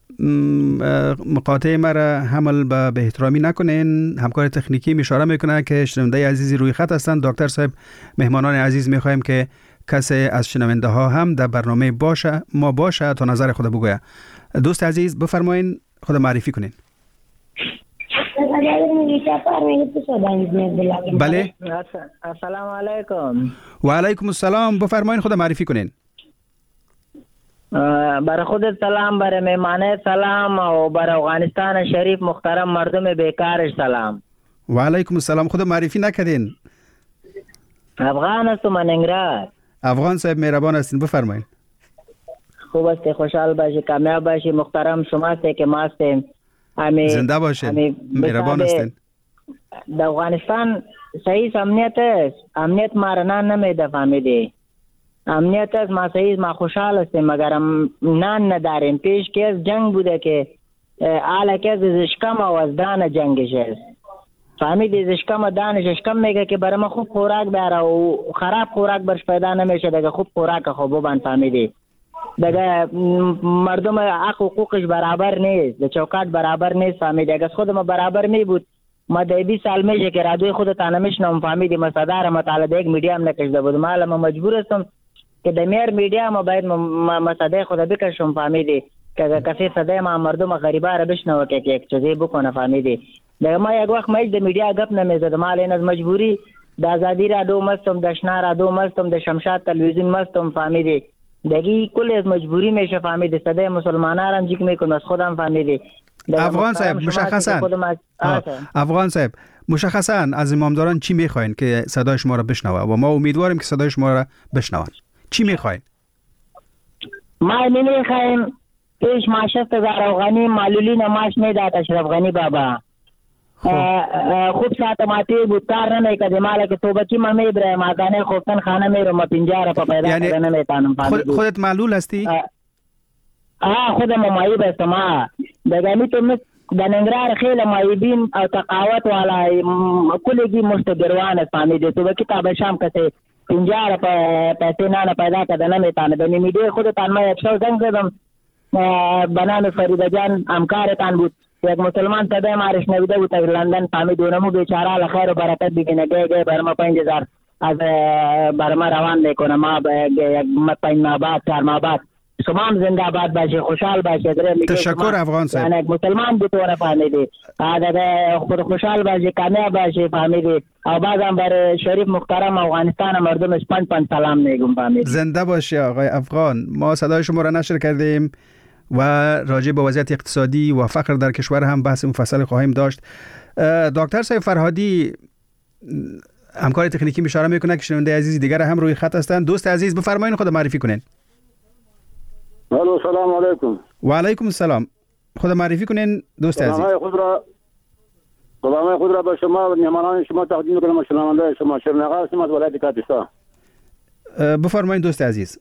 مقاطعه مرا حمل به به احترامی نکنین. همکار تکنیکی اشاره میکنه که شنونده عزیزی روی خط هستند. دکتر صاحب، مهمانان عزیز میخوایم که کسی از شنونده ها هم در برنامه باشه ما باشه تا نظر خود بگویه. دوست عزیز بفرمایین، خود معرفی کنین. بله. السلام علیکم. و علیکم السلام. بفرمایین، خود معرفی کنین. برای خودت سلام، برای مهمانه سلام و برای افغانستان شریف محترم مردم بیکارش سلام. و علیکم السلام. خود معرفی نکردین. افغان هستم، من انگراد. افغان صاحب مهربان هستین، بفرمایین. خوب است، خوشحال باشی، کامیاب باشی. محترم شما هستی که ما هستیم. زنده باشین، مهربان هستین. در افغانستان صحیح امنیت است. امنیت ما را نان نمیده، فهمیدی؟ امنیت است، ما صحیح ما خوشحال هستیم، مگر نان نداریم. پیش که از جنگ بوده که حالا که از اشکم و از دان جنگش است، فهمیدی؟ از اشکم و دانش اشکم میگه که برای ما خوب خوراک بیاره و خراب خوراک برش پیدا نمیشه، دیگه خوب خوراک خوب ببند، فهمیدی؟ دیگه مردم حق حقوقش برابر نیست، در چوکات برابر نیست، فهمیدی؟ اگه خود ما برابر می بود، ما در بیست سال میشه که رادیوی خودت نمیشنم، فهمیدی؟ ما صدر مطالعه دیگه میډیا هم نکشیده بودم، حالا ما مجبور هستم که در میر میډیا ما باید ما صدای خود بکشم، فهمیدی؟ که کسی صدای ما مردم غریبا را بشنوه که یک چیزی بکنه، فهمیدی؟ دیگه ما یک وقت مایل در میډیا گپ نمیزدم، حالا این از مجبوری د آزادی رادیو مستم، د شنا رادیو مستم، د شمشاد تلویزیون مستم، فهمیدی؟ دیگه کل از مجبوری میشه، فهمیدی؟ صدای مسلمانان هم جیک میکنم از خودم، فهمیدی؟ افغان صاحب مشخصا افغان صاحب مشخصا از امامداران چی میخواین که صدای شما را بشنوه و ما امیدواریم که صدای شما را بشنون. چی میخواین؟ ما نمیخوایم پیش ما شست هزار افغانی معلولی نماش میداد اشرف غنی بابا. خوب ساعت ماتی بود، کار نمیکرد، مالا که توبکی ما میبره مادانه خوفتن خانه میرو ما پنجاره پا پیدا یعنی کرده نمیتانم. خود خودت معلول هستی؟ آه خودم مایب هستم. آه دیگه میتونم در ننگرهار خیلی مایبین او تقاوت والا کلگی مستگروان است، فهمیدی؟ توبکی تا بشام کسی پنجاره پا پیسی نانه پیدا کرده نمیتانه. به میمیده خودتان ما یک شو زنگ زدم، بنام فریده جان همکارتان بود، یک مسلمان صدای مارش نویده بود در لندن، فهمید اونمو بیچاره لخیر و برکت بگینه گه گه برما پنج هزار از برما روان میکنه، ما یک پنج ماه بعد چهار ماه بعد شما هم زنده آباد باشی، خوشحال باشی. تشکر افغان صاحب. یعنی یک مسلمان بطوره، فهمیدی؟ خود خوشحال باشی، کامیاب باشی، فهمیدی؟ او بازم بر شریف محترم افغانستان مردمش پنج پنج سلام میگم، فهمیدی؟ زنده باشی آقای افغان. ما صدای شما را نشر کردیم و راجع به وضعیت اقتصادی و فقر در کشور هم بحث مفصل خواهیم داشت. دکتر صاحب فرهادی همکار تکنیکی اشاره میکنه که شنونده عزیز دیگر هم روی خط هستند. دوست عزیز بفرمایید خود معرفی کنین. الو سلام علیکم. و علیکم السلام. خود معرفی کنین دوست عزیز. سلام خود را سلام خود را به شما و مهمانان شما تقدیم میکنم. شنونده شما شیرین آقا هستم از ولایت کاپیسا. بفرمایید دوست عزیز.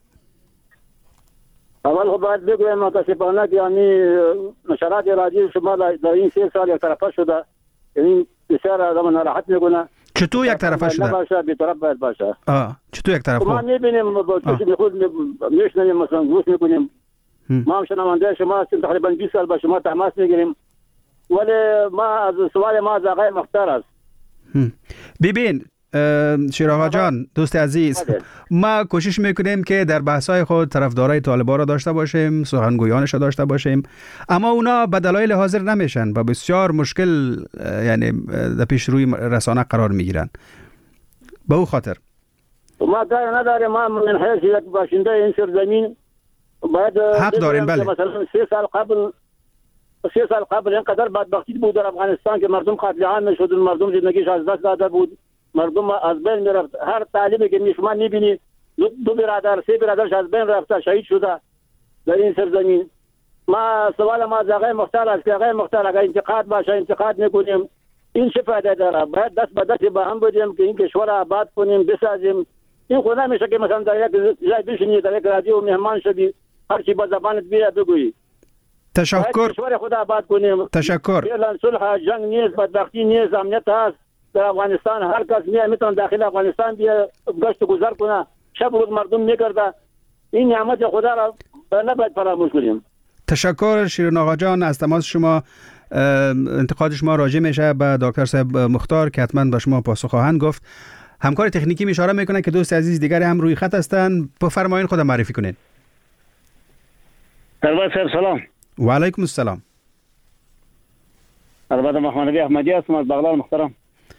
اول خب باید بگویم متاسفانه که یعنی نشرات رادیو شما در این سه سال یک طرفه شده. این بسیار آدم ناراحت میکنه. چطور یک طرفه شده؟ نباشه بی‌طرف باید باشه. آه چطور یک طرفه؟ ما میبینیم با چشم خود میشنویم مثلا گوش میکنیم. ما هم شنونده شما هستیم تقریبا بیست سال با شما تماس میگیریم. ولی ما از سوال ما از آقای مختار است. ببین شیر آقا جان دوست عزیز، ما کوشش میکنیم که در بحث‌های خود طرفدارای طالبان را داشته باشیم، سخنگویانش را داشته باشیم، اما اونا به دلایل حاضر نمیشن و بسیار مشکل یعنی در پیش روی رسانه قرار میگیرن. به او خاطر ما کار نداریم. ما من حیث یک باشنده این سرزمین باید حق داریم. بله مثلا سه سال قبل سه سال قبل اینقدر بدبختی بود در افغانستان که مردم قتل عام میشدن، مردم زندگیش از دست داده بود، مردم از بین میرفت. هر تعلیمی که شما میبینی دو برادر سه برادرش از بین رفته، شهید شده در این سرزمین. ما سوال ما از آقای مختار است که آقای مختار اگر انتقاد باشه انتقاد میکنیم، این چه فایده داره؟ باید دست به دست با هم بدیم که این کشور آباد کنیم، بسازیم. این خود نمیشه که مثلا در یک جای بشینی در یک رادیو مهمان شدی هر چی با زبانت بیاد بگویی. تشکر. کشور خود آباد کنیم. تشکر. فعلا صلح جنگ نیست، بدبختی نیست، امنیت هست در افغانستان. هر کس میاد میتونه داخل افغانستان بیا گشت و گذار کنه، شب روز مردم میگرده. این نعمت خدا را نباید فراموش کنیم. تشکر شیرین آقا جان از تماس شما. انتقاد شما راجع میشه به دکتر صاحب مختار که حتما به شما پاسخ خواهند گفت. همکار تکنیکی اشاره میکنه که دوست عزیز دیگری هم روی خط هستند. بفرمایید خود معرفی کنین. سرور صاحب سلام. و علیکم السلام. البته محمد احمدی هستم از بغلان محترم.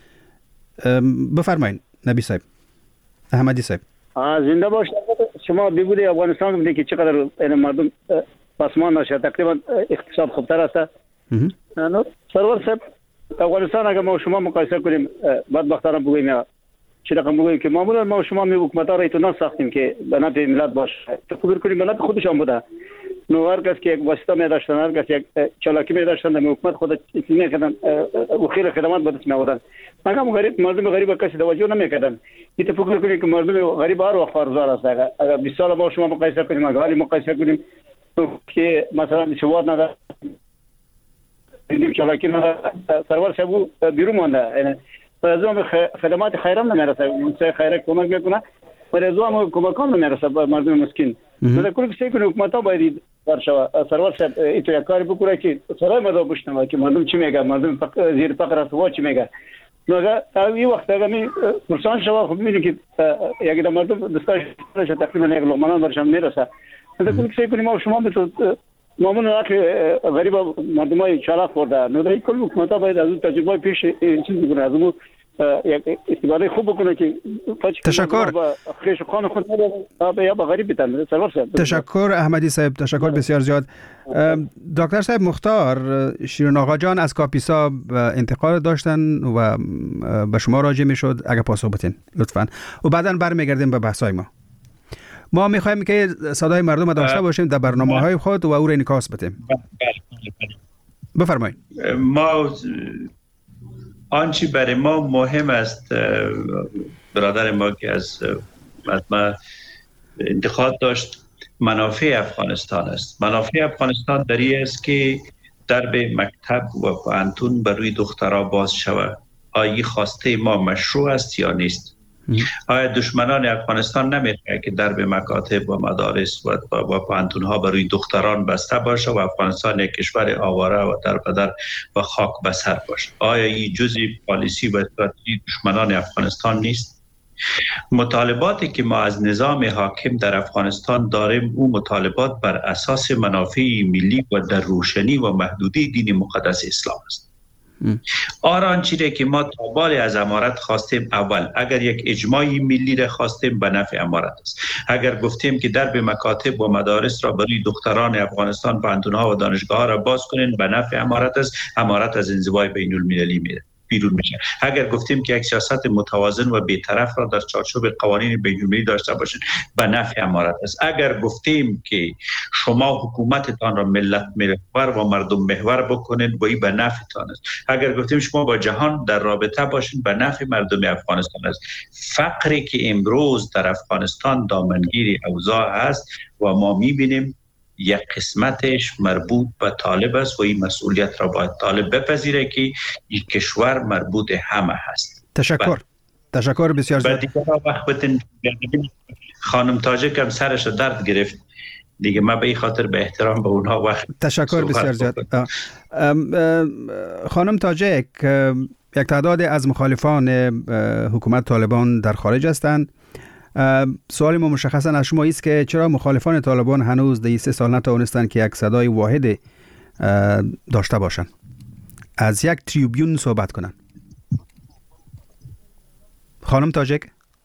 بفرمایید نبی صاحب احمدی صاحب. زنده باش. شما بگوید افغانستان بودی که چقدر این مردم پسمان نشه، تقریبا اقتصاد خوبتر است. سرور صاحب افغانستان اگر ما شما مقایسه کنیم بدبختانه بگوییم یا چه رقم بگوییم که معمولا ما شما می حکومت‌ها را ایتونا ساختیم که به نفع ملت باشه. فکر کنیم به نفع خودشان بوده. نو هر کس که یک واسطه می داشتن، هر کس یک چالاکی می داشتن در حکومت خود می کردن و خیر خدمات به دست می آوردن. مگم غریب مردم غریب کسی توجه نمی کردن. این فکر کنیم که مردم غریب هر وقت فرزار است. اگر بیست سال با شما مقایسه کنیم، اگر حالی مقایسه کنیم که مثلا شواهد نداره، این چالاکی نداره، سرور شبو بیرون مانده. فرضاً خدمات خیرم نمیرسه، مسئله خیره کمک میکنه، فرضاً کمکام نمیرسه به مردم مسکین. در کل کسی که حکومت‌ها باید برشوا سرور صاحب ایتو یک کاری بکنه که سرای مردم بشنوه که مردم چی میگه، مردم زیر فقر است و چی میگه. مگر این وقت اگر می پرسان شوا خب میبینی که یک در مردم دستاش تقریبا یک لقمه برشان میرسه. در کل کسی که ما شما بتو معمولا که غریب مردمای چالاک خورده. نو در کل حکومت‌ها باید از اون تجربه پیش چیز بکنه، از اون یک استفاده خوب بکنه که تشکر. خیش خانه خود نده یا با غریب بیتن. تشکر احمدی صاحب، تشکر بسیار زیاد. دکتر صاحب مختار، شیرین آقا جان از کاپیسا انتقاد داشتن و به شما راجع میشد، اگه پاسخ بدین لطفاً و بعداً برمیگردیم به بحث‌های ما. ما میخوایم که صدای مردم داشته باشیم در برنامه‌های خود و او را انعکاس بدیم. بفرمایید. ما آنچه برای ما مهم است، برادر ما که از ما انتقاد داشت، منافع افغانستان است. منافع افغانستان در این است که درب مکتب و پانتون بر روی دخترها باز شود. آیا خواسته ما مشروع است یا نیست؟ آیا دشمنان افغانستان نمیخواهند که درب مکاتب و مدارس و و پانتون ها بر روی دختران بسته باشه و افغانستان یک کشور آواره و در بدر و خاک بسر باشه؟ آیا این جزئی پالیسی و استراتژی دشمنان افغانستان نیست؟ مطالباتی که ما از نظام حاکم در افغانستان داریم، او مطالبات بر اساس منافع ملی و در روشنی و محدودی دین مقدس اسلام است. آران چیره که ما تابال از امارت خواستیم، اول اگر یک اجماعی ملی را خواستیم به نفع امارت است. اگر گفتیم که درب مکاتب و مدارس را برای دختران افغانستان پانتونها و دانشگاه ها را باز کنین به نفع امارت است، امارت از انزوای بین المللی میره بیرون میشه. اگر گفتیم که یک سیاست متوازن و بی‌طرف را در چارچوب قوانین بین‌المللی داشته باشید به نفع امارت است. اگر گفتیم که شما حکومتتان را ملت محور و مردم محور بکنید و این به نفعتان است. اگر گفتیم شما با جهان در رابطه باشید به نفع مردم افغانستان است. فقری که امروز در افغانستان دامنگیر اوضاع است و ما میبینیم یک قسمتش مربوط به طالب است و این مسئولیت را باید طالب بپذیره که این کشور مربوط همه هست. تشکر با... تشکر بسیار زیاد. دیگه وقت بتن خانم تاجک هم سرش درد گرفت دیگه، ما به این خاطر به احترام به اونها وقت. تشکر بسیار زیاد. خانم تاجک، یک تعداد از مخالفان حکومت طالبان در خارج هستند. سوال ما مشخصا از شما است که چرا مخالفان طالبان هنوز در سه سال نتوانستند که یک صدای واحد داشته باشند، از یک تریبیون صحبت کنند؟ خانم تاجک.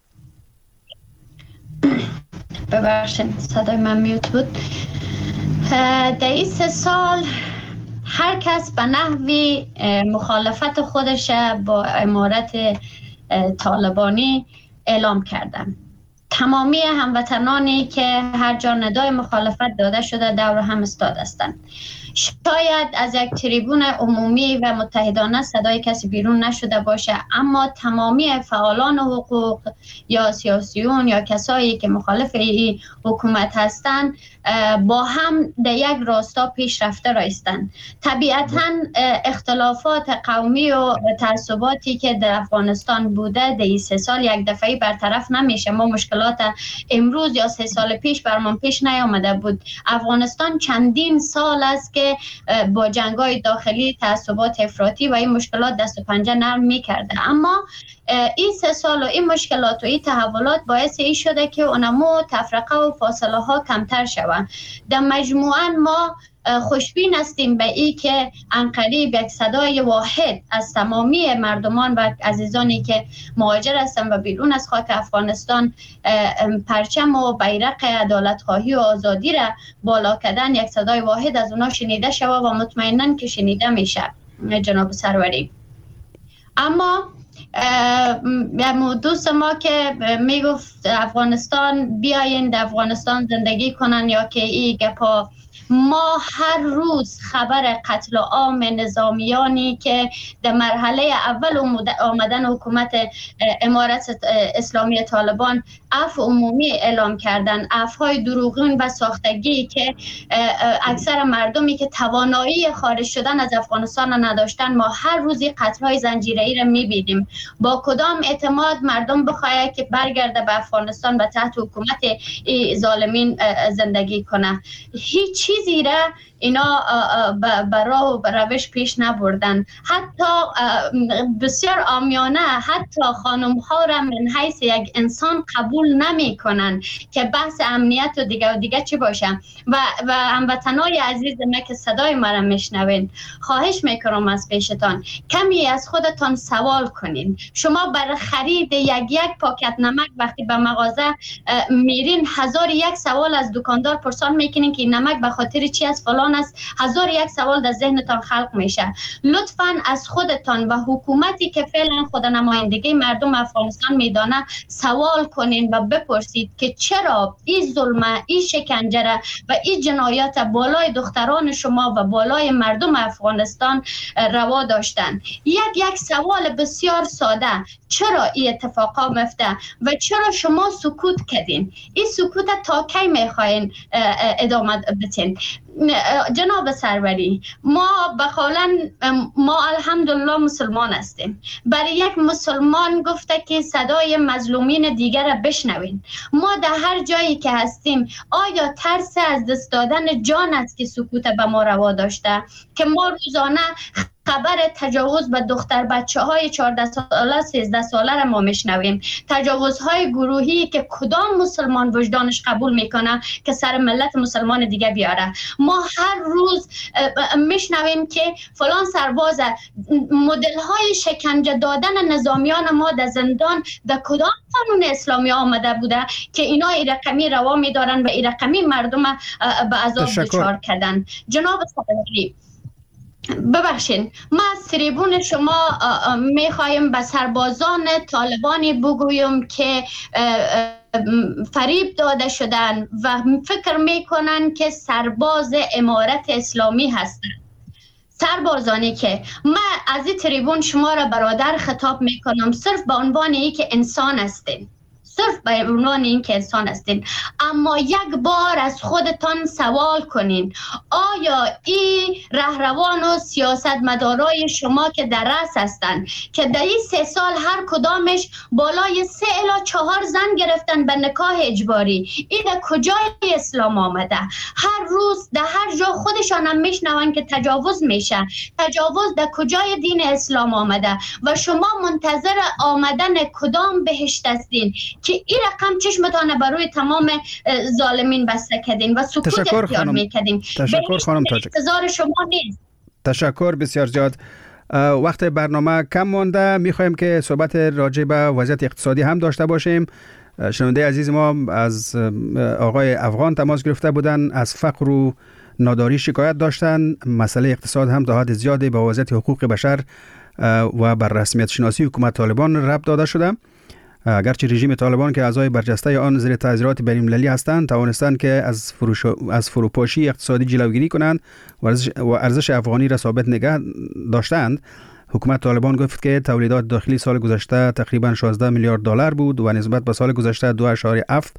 ببخشید صدای من میوت بود. در این سه سال هر کس به نحوی مخالفت خودش با امارت طالبانی اعلام کردن. تمامی هموطنانی که هر جا ندای مخالفت داده شده دور هم استاد هستند. شاید از یک تریبون عمومی و متحدانه صدای کسی بیرون نشده باشه، اما تمامی فعالان حقوق یا سیاسیون یا کسایی که مخالف این حکومت هستند با هم در یک راستا پیش رفته رایستند. طبیعتاً اختلافات قومی و تعصباتی که در افغانستان بوده در این سه سال یک دفعی برطرف نمیشه. ما مشکلات امروز یا سه سال پیش برمان پیش نیامده بود. افغانستان چندین سال است که با جنگ‌های داخلی، تعصبات افراطی و این مشکلات دست و پنجه نرم می‌کرده، اما این سه سال و این مشکلات و این تحولات باعث این شده که اونمو تفرقه و فاصله ها کمتر شوند. در مجموعاً ما خوشبین هستیم به این که عنقریب یک صدای واحد از تمامی مردمان و عزیزانی که مهاجر هستند و بیرون از خاک افغانستان پرچم و بیرق عدالت‌خواهی و آزادی را بالا کردن، یک صدای واحد از اونا شنیده شود و مطمئناً که شنیده میشه جناب سروری. اما دوست ما که میگفت افغانستان بیاین در افغانستان زندگی کنن یا که این گپا، ما هر روز خبر قتل عام نظامیانی که در مرحله اول آمدن حکومت امارت اسلامی طالبان عفو عمومی اعلام کردن، عفوهای دروغین و ساختگی که اکثر مردمی که توانایی خارج شدن از افغانستان نداشتن، ما هر روزی قتل‌های زنجیره‌ای را می‌بینیم. با کدام اعتماد مردم بخواهد که برگرده به افغانستان و تحت حکومت ظالمین زندگی کنه؟ هیچ چیزی را اینا برای و روش پیش نبردن. حتی بسیار عامیانه حتی خانم ها را من حیث یک انسان قبول نمی کنن که بحث امنیت و دیگه و دیگه چی باشه. و, و هموطنای عزیز ما که صدای ما را میشنوین، خواهش میکنم از پیشتان کمی از خودتان سوال کنین. شما برای خرید یک یک پاکت نمک وقتی به مغازه میرین، هزار یک سوال از دکاندار پرسان میکنین که این نمک به خاطر چی از فلان است، هزار یک سوال در ذهنتان خلق میشه. لطفاً از خودتان و حکومتی که فعلا خود نمایندگی مردم افغانستان میدانه سوال کنین و بپرسید که چرا این ظلم، این شکنجه و این جنایات بالای دختران شما و بالای مردم افغانستان روا داشتن. یک یک سوال بسیار ساده، چرا این اتفاقا مفته و چرا شما سکوت کردین؟ این سکوت تا کی میخواین ادامه بتین؟ جناب سروری، ما بخوالن ما الحمدلله مسلمان هستیم. برای یک مسلمان گفته که صدای مظلومین دیگر را بشنوین. ما در هر جایی که هستیم، آیا ترس از دست دادن جان است که سکوت به ما روا داشته که ما روزانه خبر تجاوز به دختر بچه های چهارده ساله سیزده ساله را ما میشنویم. تجاوزهای گروهی که کدام مسلمان وجدانش قبول میکنه که سر ملت مسلمان دیگه بیاره. ما هر روز میشنویم که فلان سرباز مدل های شکنجه دادن نظامیان ما در زندان در کدام قانون اسلامی آمده بوده که اینا این رقمی روا میدارن و این رقمی مردم به عذاب دچار کردن. جناب صدراعلی ببخشید، ما از تریبون شما میخوایم به سربازان طالبانی بگویم که فریب داده شدن و فکر میکنن که سرباز امارت اسلامی هستند. سربازانی که من از این تریبون شما را برادر خطاب میکنم صرف به عنوان ای که انسان هستین، صرف به عنوان این که انسان هستین، اما یک بار از خودتان سوال کنین آیا این رهروان و سیاستمدارای شما که در رأس هستن که در این سه سال هر کدامش بالای سه الی چهار زن گرفتن به نکاح اجباری، این در کجای اسلام آمده؟ هر روز در هر جا خودشان هم میشنون که تجاوز میشه. تجاوز در کجای دین اسلام آمده و شما منتظر آمدن کدام بهشت هستین که این رقم چشمتانه بروی تمام ظالمین بسته کردین و سکوت اختیار میکردین؟ تشکر خانم تاجک. انتظار شما نیست. تشکر بسیار زیاد. وقت برنامه کم مانده، میخوایم که صحبت راجع به وضعیت اقتصادی هم داشته باشیم. شنونده عزیز ما از آقای افغان تماس گرفته بودن، از فقر و ناداری شکایت داشتن. مسئله اقتصاد هم تا حد زیادی به وضعیت حقوق بشر و بر رسمیت شناسی حکومت طالبان ربط داده شده. اگرچه رژیم طالبان که اعضای برجسته آن زیر تعذیرات بین‌المللی هستند، توانستند که از فروش از فروپاشی اقتصادی جلوگیری کنند و ارزش افغانی را ثابت نگه داشتند. حکومت طالبان گفت که تولیدات داخلی سال گذشته تقریبا شانزده میلیارد دلار بود و نسبت به سال گذشته دو اشاره هفت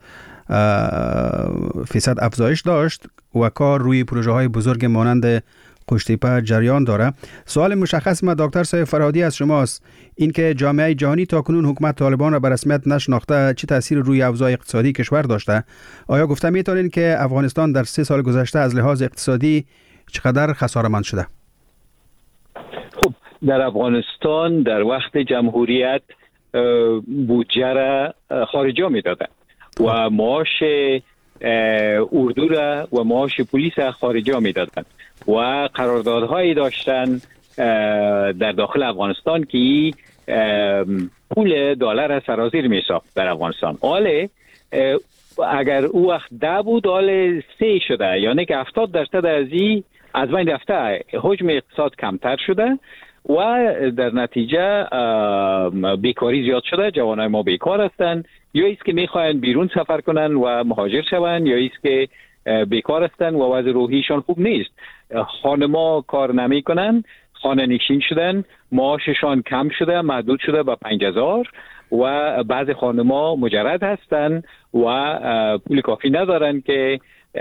فیصد افزایش داشت و کار روی پروژه های بزرگ مانند قوشتیپه جریان داره. سوال مشخص ما دکتر صاحب فرهادی از شماست، این که جامعه جهانی تاکنون حکومت طالبان را به رسمیت نشناخته چه تاثیر روی اوضاع اقتصادی کشور داشته؟ آیا گفته میتونین که افغانستان در سه سال گذشته از لحاظ اقتصادی چقدر خساره‌مند شده؟ خب در افغانستان در وقت جمهوریت بودجه را خارجا میدادن و معاش اردو را و معاش پلیس را خارجا میدادن و قراردادهایی داشتن در داخل افغانستان که پول دلار را سرازیر می ساخت در افغانستان. حالا اگر او وقت ده بود حالا سه شده، یعنی که هفتاد درصد از این از بین رفته، حجم اقتصاد کمتر شده و در نتیجه بیکاری زیاد شده. جوانای ما بیکار هستند، یا ایست که میخواین بیرون سفر کنن و مهاجر شون، یا ایست که بیکار هستند و وضع روحیشان خوب نیست. خانما کار نمی کنن، خانه نشین شدن، معاششان کم شده، محدود شده به پنج هزار و بعض خانما مجرد هستند و پول کافی ندارن که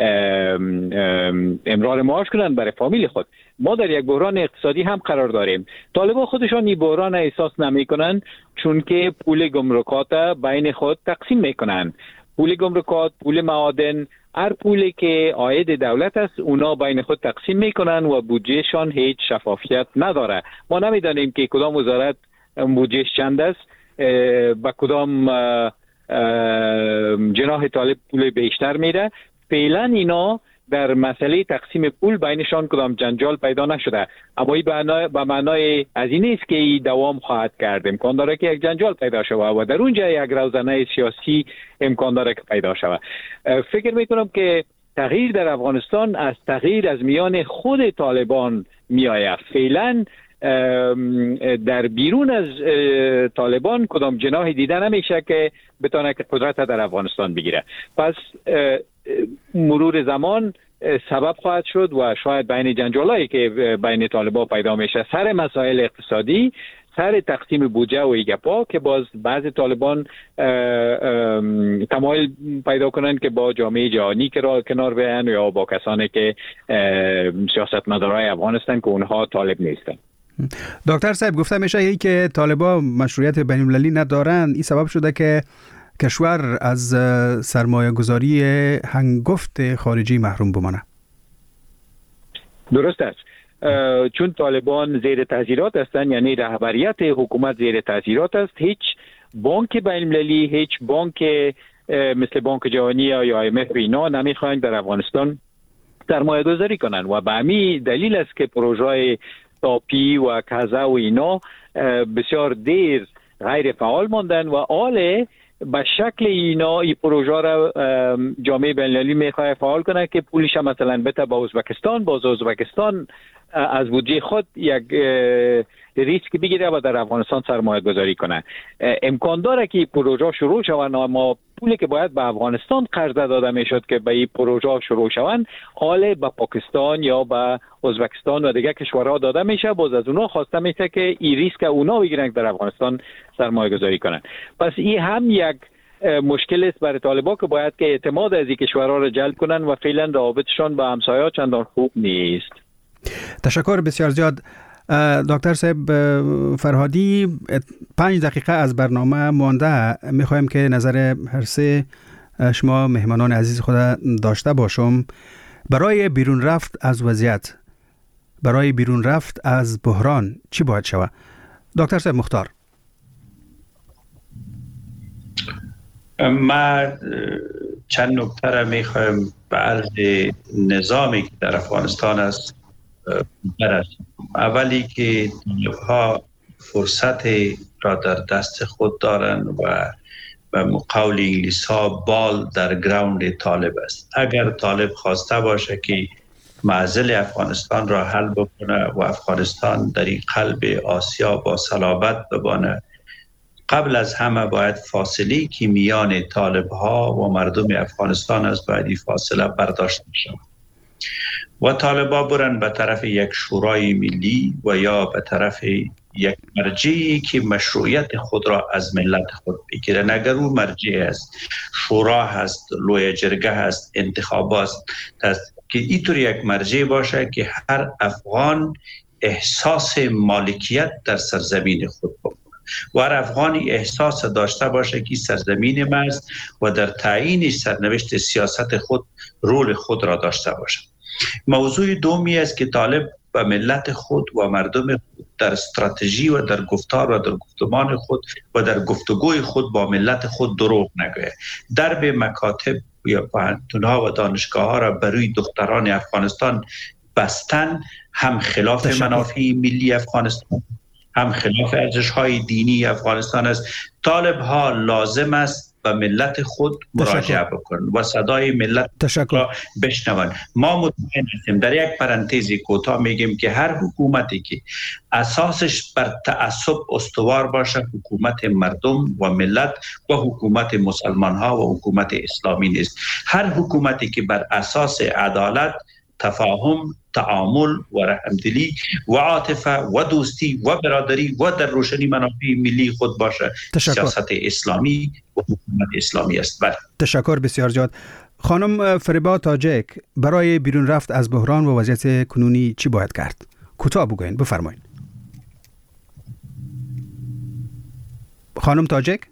امرار معاش کنن برای فامیل خود. ما در یک بحران اقتصادی هم قرار داریم. طالبان خودشان این بحران احساس نمی کنن چون که پول گمرکات بین خود تقسیم میکنن. پول گمرکات، پول معادن، هر پولی که عاید دولت است اونا بین خود تقسیم میکنن و بودجهشان هیچ شفافیت نداره. ما نمیدانیم که کدام وزارت بودجهش چند است، با کدام جناح طالب پول بیشتر میره. فعلا اینا در مسئله تقسیم پول بینشان کدام جنجال پیدا نشده، اما این به معنای از این نیست که این دوام خواهد کرد. امکان داره که یک جنجال پیدا شود و در اونجا یک روزنه سیاسی امکان داره که پیدا شود. فکر میکنم که تغییر در افغانستان از تغییر از میان خود طالبان میآید. فعلا در بیرون از طالبان کدام جناحی دیده نمیشه که بتونه که قدرت در افغانستان بگیره. پس مرور زمان سبب خواهد شد و شاید بین جنجالایی که بین طالبان پیدا میشه سر مسائل اقتصادی، سر تقسیم بودجه و ایگپا، که باز بعض طالبان تمایل پیدا کنن که با جامعه جهانی که را کنار بیان یا با کسانی که سیاستمدارای افغان هستند که اونها طالب نیستن. دکتر صاحب گفته میشه ای که طالبان مشروعیت بین‌المللی ندارن، این سبب شده که کشور از سرمایه گذاری هنگفت خارجی محروم بمانه. درست است. چون طالبان زیر تاثیرات هستند، یعنی رهبریت حکومت زیر تاثیرات است، هیچ بانک بین المللی، هیچ بانک مثل بانک جهانی یا آی ام اف اینا نمیخواهند در افغانستان سرمایه گذاری کنند و به همین دلیل است که پروژه تاپی و کازا و اینا بسیار دیر غیر فعال ماندن و حال به شکل اینا این پروژه را جامعه بین المللی میخواد فعال کنه که پولش مثلا بده با ازبکستان، باز ازبکستان از بودجه خود یک ریسک بگیره و در افغانستان سرمایه گذاری کنه. امکان داره که پروژه شروع شوند، اما پولی که باید به افغانستان قرض داده میشد که به این پروژه شروع شوند حال به پاکستان یا به ازبکستان و دیگه کشورها داده میشه، باز از اونا خواسته میشه که این ریسک اونا بگیرن در افغانستان سرمایه گذاری کنن. پس این هم یک مشکل است برای طالبان که باید که اعتماد از این کشورها را جلب کنن و فعلا روابطشان با همسایه‌ها چندان خوب نیست. تشکر بسیار زیاد. دکتر صاحب فرهادی، پنج دقیقه از برنامه مانده، میخوایم که نظر هر سه شما مهمانان عزیز خود داشته باشم. برای بیرون رفت از وضعیت، برای بیرون رفت از بحران چی باید شود؟ دکتر صاحب مختار. ما چند نکته را میخوایم به عرض نظامی که در افغانستان است برسیم. اولی که طالب‌ها فرصت را در دست خود دارند و به قول انگلیس ها بال در گراوند طالب است. اگر طالب خواسته باشه که معضل افغانستان را حل بکنه و افغانستان در این قلب آسیا با صلابت ببانه، قبل از همه باید فاصله که میان طالب ها و مردم افغانستان است باید این فاصله برداشت شود و طالبا برن به طرف یک شورای ملی و یا به طرف یک مرجعی که مشروعیت خود را از ملت خود بگیرن. اگر او مرجع است، شورا هست، لوی جرگه هست، انتخابات هست، که اینطور یک مرجع باشه که هر افغان احساس مالکیت در سرزمین خود بکنه و هر افغانی احساس داشته باشه که سرزمین ما است و در تعیین سرنوشت سیاست خود رول خود را داشته باشه. موضوع دومی است که طالب و ملت خود و مردم خود در استراتژی و در گفتار و در گفتمان خود و در گفتگوی خود با ملت خود دروغ نگوید. درب مکاتب یا پوهنتون‌ها و دانشگاه‌ها را برای دختران افغانستان بستن هم خلاف تشکر. منافع ملی افغانستان، هم خلاف ارزش‌های دینی افغانستان است. طالب‌ها لازم است به ملت خود مراجعه بکنند و صدای ملت تشکر. را بشنوند. ما مطمئن هستیم، در یک پرانتز کوتاه میگیم که هر حکومتی که اساسش بر تعصب استوار باشه حکومت مردم و ملت و حکومت مسلمان ها و حکومت اسلامی نیست. هر حکومتی که بر اساس عدالت، تفاهم، تعامل و رحمدلی و عاطفه و دوستی و برادری و در روشنی منافع ملی خود باشه تشکر. سیاست اسلامی و حکومت اسلامی است. بله. تشکر بسیار زیاد. خانم فریبا تاجک، برای بیرون رفت از بحران و وضعیت کنونی چی باید کرد؟ کوتاه بگوین، بفرمایید. خانم تاجک.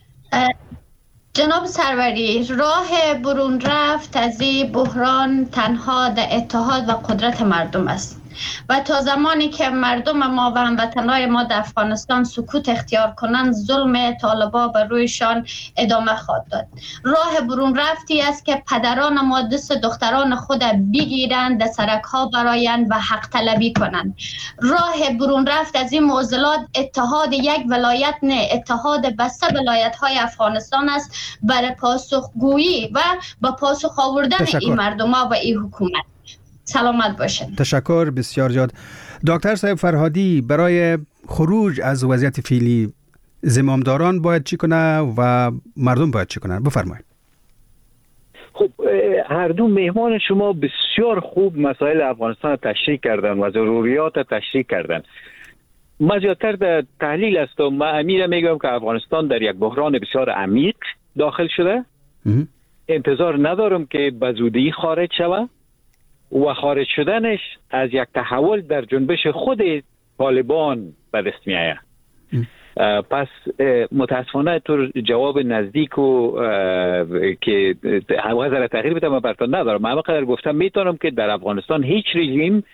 جناب سروری، راه برون رفت از این بحران تنها در اتحاد و قدرت مردم است و تا زمانی که مردم ما و هموطنان ما در افغانستان سکوت اختیار کنند، ظلم طالبان بر رویشان ادامه خواهد داد. راه برون رفتی است که پدران ما دست دختران خود بگیرند، در سرک ها برایند و حق طلبی کنند. راه برون رفت از این معضلات اتحاد یک ولایت نه، اتحاد بسته ولایت های افغانستان است برای پاسخگویی و با پاسخ آوردن این مردم ها و این حکومت. سلامت باشین. تشکر بسیار زیاد. دکتر صاحب فرهادی، برای خروج از وضعیت فعلی زمامداران باید چی کنه و مردم باید چی کنن؟ بفرمایید. خب هر دو مهمان شما بسیار خوب مسائل افغانستان تشریح کردن و ضروریات تشریح کردن. من زیادتر در تحلیل هستم. من امیره میگم که افغانستان در یک بحران بسیار عمیق داخل شده. انتظار ندارم که به زودی خارج شود و خارج شدنش از یک تحول در جنبش خود طالبان به دست می آید. پس متاسفانه تو جواب نزدیک و که حوض را تغییر بدم و برتان ندارم. من قدر گفتم میتونم که در افغانستان هیچ رژیم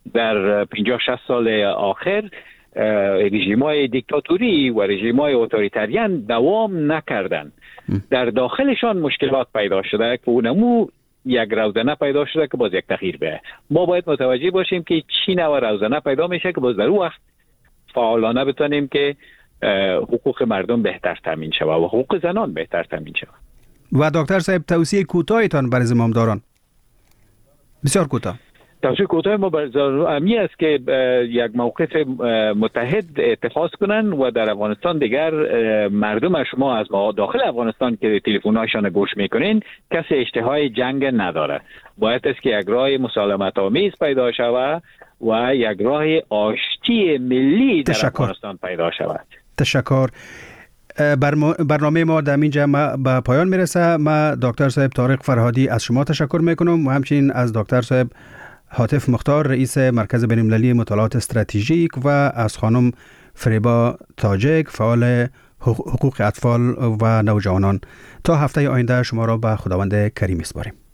در پنجاه شصت سال آخر رژیم‌های دیکتاتوری و رژیم‌های اتوریتریان دوام نکردند. در داخلشان مشکلات پیدا شده که اونمو یک روزنه پیدا شده که باز یک تغییر به. ما باید متوجه باشیم که چی نوع روزنه پیدا میشه که باز در اون وقت فعالانه بتونیم که حقوق مردم بهتر تامین شود و حقوق زنان بهتر تامین شود. و دکتر صاحب توصیه کوتاهتان برای زمامداران؟ بسیار کوتاه. توصیه کوتاه ما برای امی است که یک موقف متحد اتخاذ کنن و در افغانستان دیگر مردم شما از ما داخل افغانستان که تلفن‌هایشان گوش میکنین کسی اشتهای جنگ نداره. باید است که یک راه مسالمت آمیز پیدا شود و یک راه آشتی ملی در افغانستان پیدا شود. تشکر. برنامه ما در اینجا به پایان میرسه. ما دکتر صاحب طارق فرهادی از شما تشکر میکنم و همچنین از دکتر صاحب حاتف مختار رئیس مرکز بین‌المللی مطالعات استراتژیک و از خانم فریبا تاجک فعال حقوق اطفال و نوجوانان. تا هفته آینده شما را به خداوند کریم میسپاریم.